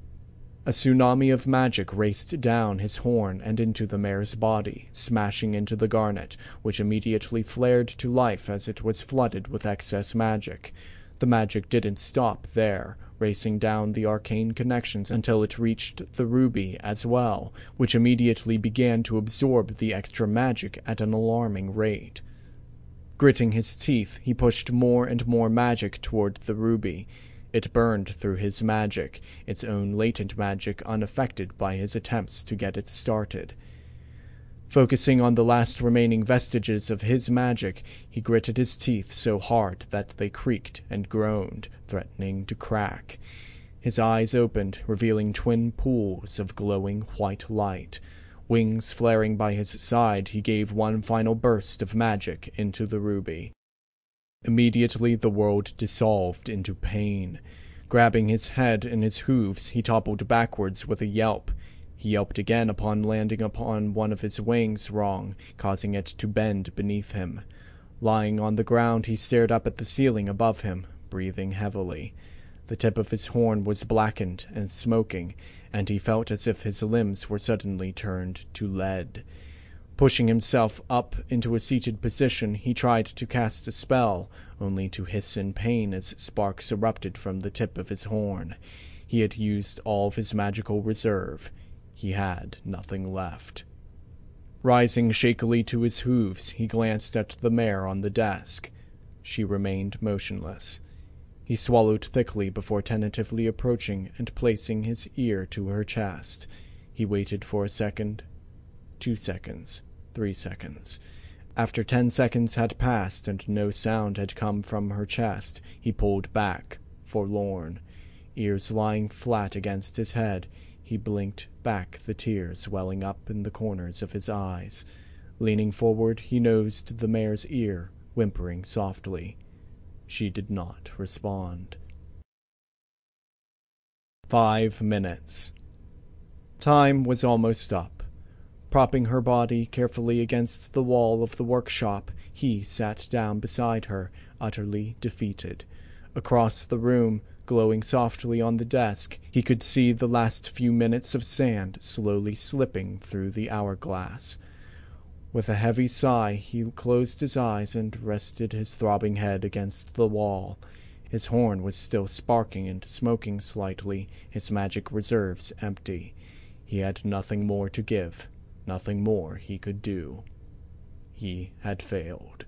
A tsunami of magic raced down his horn and into the mare's body, smashing into the garnet, which immediately flared to life as it was flooded with excess magic. The magic didn't stop there, racing down the arcane connections until it reached the ruby as well, which immediately began to absorb the extra magic at an alarming rate. Gritting his teeth, he pushed more and more magic toward the ruby. It burned through his magic, its own latent magic unaffected by his attempts to get it started. Focusing on the last remaining vestiges of his magic, he gritted his teeth so hard that they creaked and groaned, threatening to crack. His eyes opened, revealing twin pools of glowing white light. Wings flaring by his side, he gave one final burst of magic into the ruby. Immediately the world dissolved into pain. Grabbing his head in his hooves, he toppled backwards with a yelp. He yelped again upon landing upon one of his wings wrong, causing it to bend beneath him. Lying on the ground, he stared up at the ceiling above him, breathing heavily. The tip of his horn was blackened and smoking, and he felt as if his limbs were suddenly turned to lead. Pushing himself up into a seated position, he tried to cast a spell, only to hiss in pain as sparks erupted from the tip of his horn. He had used all of his magical reserve. He had nothing left. Rising shakily to his hooves, he glanced at the mare on the desk. She remained motionless. He swallowed thickly before tentatively approaching and placing his ear to her chest. He waited for a second, two seconds, three seconds. After ten seconds had passed and no sound had come from her chest, he pulled back, forlorn. Ears lying flat against his head, he blinked back the tears welling up in the corners of his eyes. Leaning forward, he nosed the mare's ear, whimpering softly. She did not respond. Five minutes. Time was almost up. Propping her body carefully against the wall of the workshop, he sat down beside her, utterly defeated. Across the room, glowing softly on the desk, he could see the last few minutes of sand slowly slipping through the hourglass. With a heavy sigh, he closed his eyes and rested his throbbing head against the wall. His horn was still sparking and smoking slightly, his magic reserves empty. He had nothing more to give, nothing more he could do. He had failed.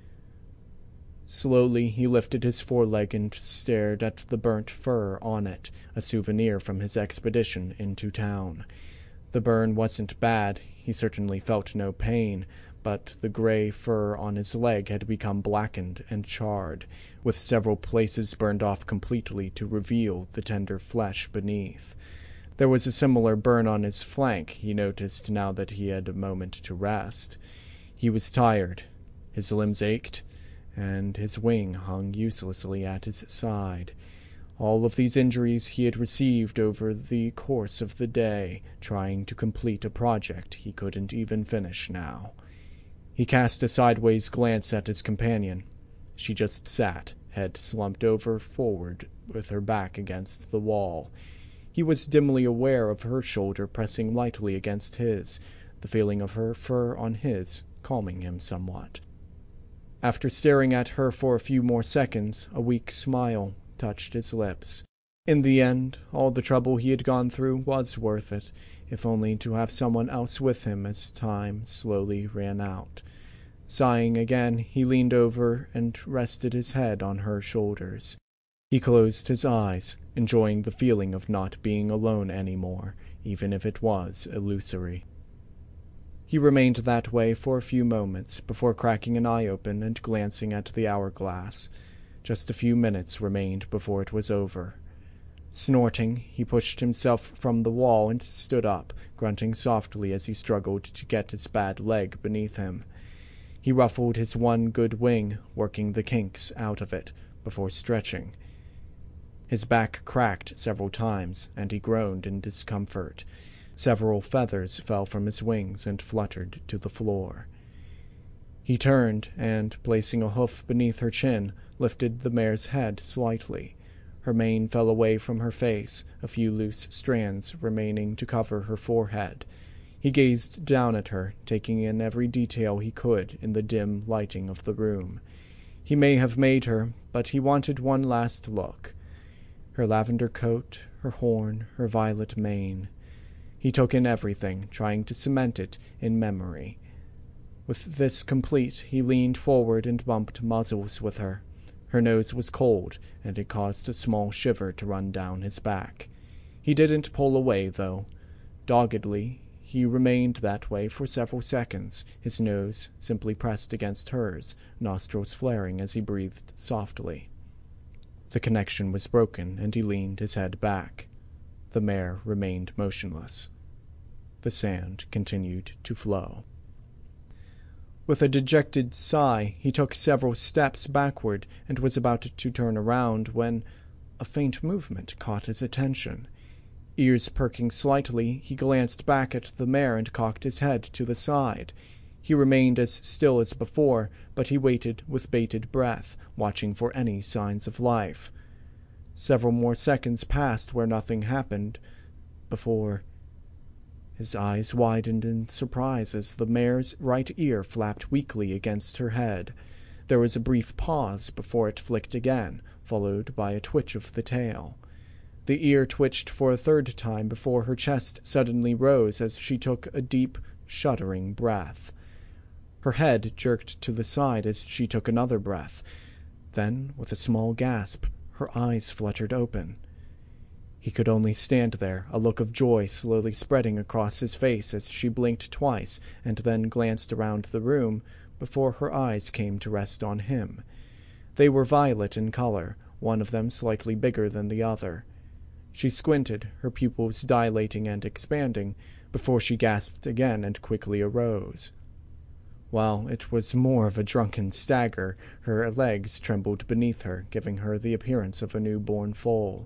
Slowly he lifted his foreleg and stared at the burnt fur on it, a souvenir from his expedition into town. The burn wasn't bad, he certainly felt no pain, but the gray fur on his leg had become blackened and charred, with several places burned off completely to reveal the tender flesh beneath. There was a similar burn on his flank, he noticed now that he had a moment to rest. He was tired. His limbs ached, and his wing hung uselessly at his side. All of these injuries he had received over the course of the day, trying to complete a project he couldn't even finish now. He cast a sideways glance at his companion. She just sat, head slumped over forward with her back against the wall. He was dimly aware of her shoulder pressing lightly against his, the feeling of her fur on his calming him somewhat. After staring at her for a few more seconds, a weak smile touched his lips. In the end, all the trouble he had gone through was worth it, if only to have someone else with him as time slowly ran out. Sighing again, he leaned over and rested his head on her shoulders. He closed his eyes, enjoying the feeling of not being alone anymore, even if it was illusory. He remained that way for a few moments before cracking an eye open and glancing at the hourglass. Just a few minutes remained before it was over. Snorting, he pushed himself from the wall and stood up, grunting softly as he struggled to get his bad leg beneath him. He ruffled his one good wing, working the kinks out of it, before stretching. His back cracked several times, and he groaned in discomfort. Several feathers fell from his wings and fluttered to the floor. He turned, and, placing a hoof beneath her chin, lifted the mare's head slightly. Her mane fell away from her face, a few loose strands remaining to cover her forehead. He gazed down at her, taking in every detail he could in the dim lighting of the room. He may have made her, but he wanted one last look. Her lavender coat, her horn, her violet mane. He took in everything, trying to cement it in memory. With this complete, he leaned forward and bumped muzzles with her. Her nose was cold, and it caused a small shiver to run down his back. He didn't pull away, though. Doggedly, he remained that way for several seconds, his nose simply pressed against hers, nostrils flaring as he breathed softly. The connection was broken, and he leaned his head back. The mare remained motionless. The sand continued to flow. With a dejected sigh, he took several steps backward and was about to turn around when a faint movement caught his attention. Ears perking slightly, he glanced back at the mare and cocked his head to the side. He remained as still as before, but he waited with bated breath, watching for any signs of life. Several more seconds passed where nothing happened, before his eyes widened in surprise as the mare's right ear flapped weakly against her head. There was a brief pause before it flicked again, followed by a twitch of the tail. The ear twitched for a third time before her chest suddenly rose as she took a deep, shuddering breath. Her head jerked to the side as she took another breath. Then, with a small gasp, her eyes fluttered open. He could only stand there, a look of joy slowly spreading across his face as she blinked twice and then glanced around the room before her eyes came to rest on him. They were violet in color, one of them slightly bigger than the other. She squinted, her pupils dilating and expanding, before she gasped again and quickly arose. While it was more of a drunken stagger, her legs trembled beneath her, giving her the appearance of a newborn foal.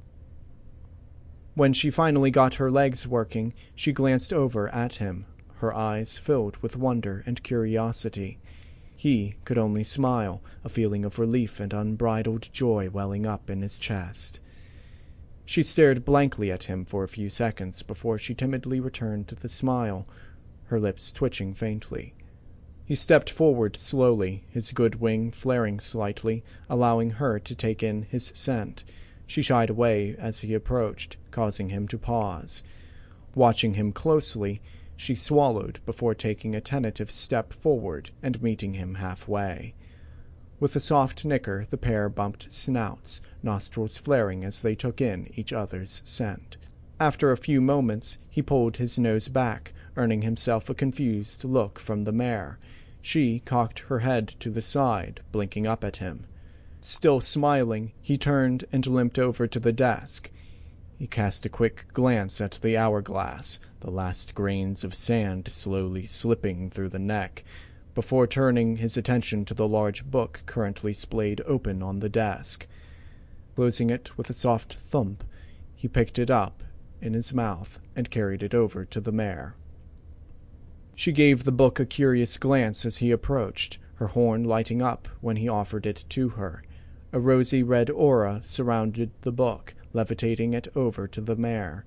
When she finally got her legs working, she glanced over at him, her eyes filled with wonder and curiosity. He could only smile, a feeling of relief and unbridled joy welling up in his chest. She stared blankly at him for a few seconds before she timidly returned the smile, her lips twitching faintly. He stepped forward slowly, his good wing flaring slightly, allowing her to take in his scent. She shied away as he approached, causing him to pause. Watching him closely, she swallowed before taking a tentative step forward and meeting him halfway. With a soft nicker, the pair bumped snouts, nostrils flaring as they took in each other's scent. After a few moments, he pulled his nose back, earning himself a confused look from the mare. She cocked her head to the side, blinking up at him. Still smiling, he turned and limped over to the desk. He cast a quick glance at the hourglass, the last grains of sand slowly slipping through the neck, before turning his attention to the large book currently splayed open on the desk. Closing it with a soft thump, he picked it up in his mouth and carried it over to the mare. She gave the book a curious glance as he approached, her horn lighting up when he offered it to her. A rosy red aura surrounded the book, levitating it over to the mare.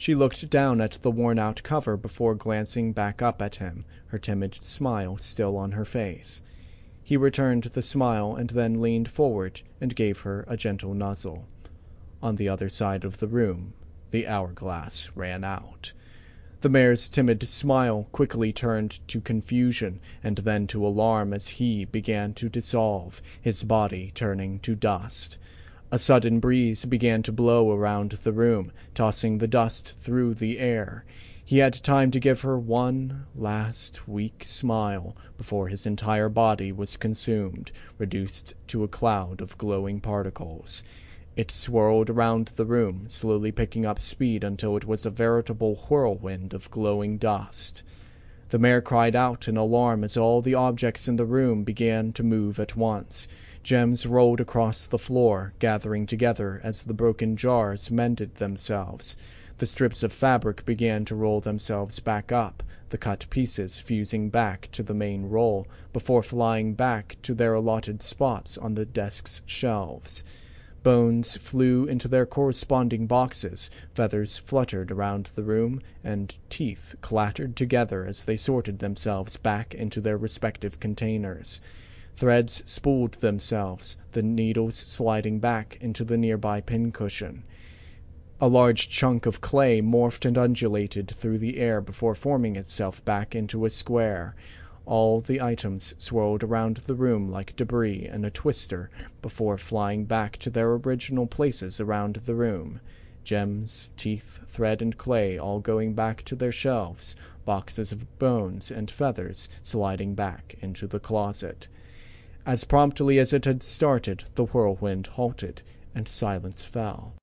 She looked down at the worn-out cover before glancing back up at him, her timid smile still on her face. He returned the smile and then leaned forward and gave her a gentle nuzzle. On the other side of the room, the hourglass ran out. The mayor's timid smile quickly turned to confusion and then to alarm as he began to dissolve, his body turning to dust. A sudden breeze began to blow around the room, tossing the dust through the air. He had time to give her one last weak smile before his entire body was consumed, reduced to a cloud of glowing particles. It swirled around the room, slowly picking up speed until it was a veritable whirlwind of glowing dust. The mayor cried out in alarm as all the objects in the room began to move at once. Gems rolled across the floor, gathering together as the broken jars mended themselves. The strips of fabric began to roll themselves back up, the cut pieces fusing back to the main roll before flying back to their allotted spots on the desk's shelves. Bones flew into their corresponding boxes, feathers fluttered around the room, and teeth clattered together as they sorted themselves back into their respective containers. Threads spooled themselves, the needles sliding back into the nearby pincushion. A large chunk of clay morphed and undulated through the air before forming itself back into a square. All the items swirled around the room like debris in a twister before flying back to their original places around the room. Gems, teeth, thread, and clay all going back to their shelves, boxes of bones and feathers sliding back into the closet. As promptly as it had started, the whirlwind halted, and silence fell.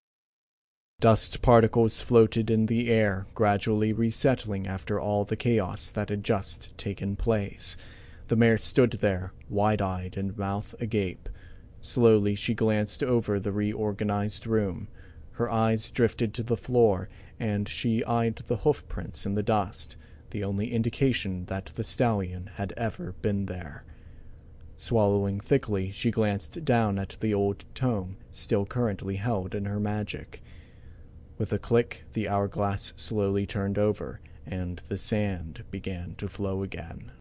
Dust particles floated in the air, gradually resettling after all the chaos that had just taken place. The mayor stood there, wide-eyed and mouth agape. Slowly she glanced over the reorganized room. Her eyes drifted to the floor, and she eyed the hoofprints in the dust, the only indication that the stallion had ever been there. Swallowing thickly, she glanced down at the old tome, still currently held in her magic. With a click, the hourglass slowly turned over, and the sand began to flow again.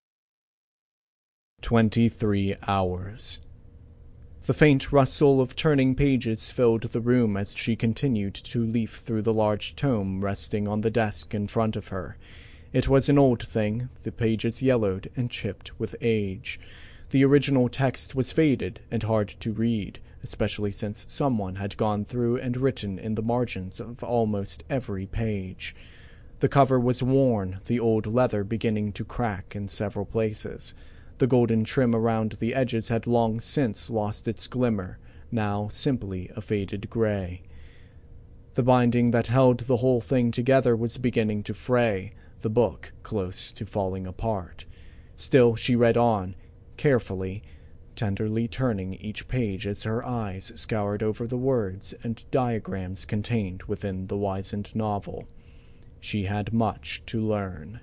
Twenty-three hours. The faint rustle of turning pages filled the room as she continued to leaf through the large tome resting on the desk in front of her. It was an old thing, the pages yellowed and chipped with age. The original text was faded and hard to read, especially since someone had gone through and written in the margins of almost every page. The cover was worn, the old leather beginning to crack in several places. The golden trim around the edges had long since lost its glimmer, now simply a faded gray. The binding that held the whole thing together was beginning to fray, the book close to falling apart. Still she read on, carefully, tenderly turning each page as her eyes scoured over the words and diagrams contained within the wizened novel. She had much to learn.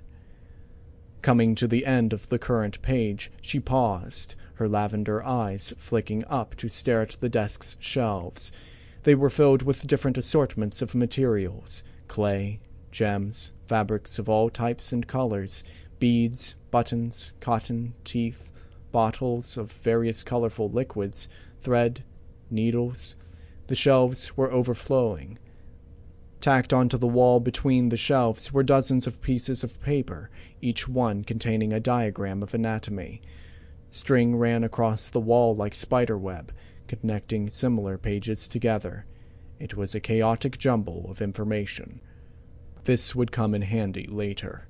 Coming to the end of the current page, she paused, her lavender eyes flicking up to stare at the desk's shelves. They were filled with different assortments of materials, clay, gems, fabrics of all types and colors, beads, buttons, cotton, teeth, bottles of various colorful liquids, thread, needles. The shelves were overflowing. Tacked onto the wall between the shelves were dozens of pieces of paper, each one containing a diagram of anatomy. String ran across the wall like spiderweb, connecting similar pages together. It was a chaotic jumble of information. This would come in handy later.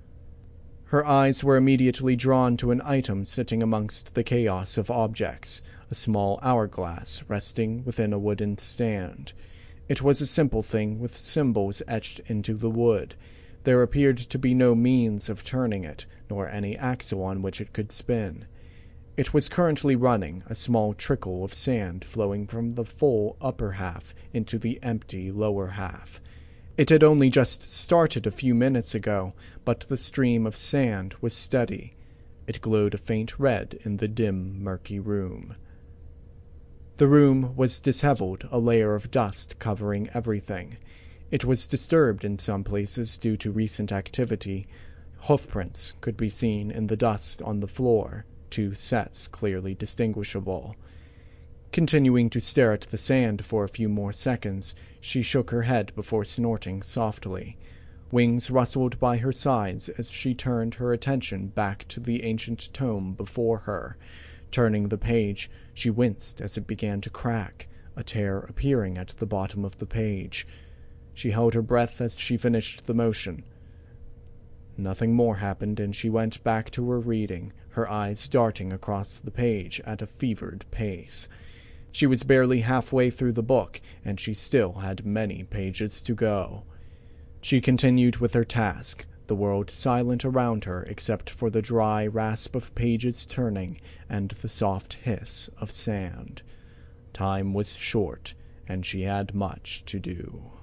Her eyes were immediately drawn to an item sitting amongst the chaos of objects, a small hourglass resting within a wooden stand. It was a simple thing with symbols etched into the wood. There appeared to be no means of turning it, nor any axle on which it could spin. It was currently running, a small trickle of sand flowing from the full upper half into the empty lower half. It had only just started a few minutes ago, but the stream of sand was steady. It glowed a faint red in the dim, murky room. The room was disheveled, a layer of dust covering everything. It was disturbed in some places due to recent activity. Hoofprints could be seen in the dust on the floor, two sets clearly distinguishable. Continuing to stare at the sand for a few more seconds, she shook her head before snorting softly. Wings rustled by her sides as she turned her attention back to the ancient tome before her. Turning the page, she winced as it began to crack, a tear appearing at the bottom of the page. She held her breath as she finished the motion. Nothing more happened, and she went back to her reading, her eyes darting across the page at a fevered pace. She was barely halfway through the book, and she still had many pages to go. She continued with her task, the world silent around her except for the dry rasp of pages turning and the soft hiss of sand. Time was short, and she had much to do.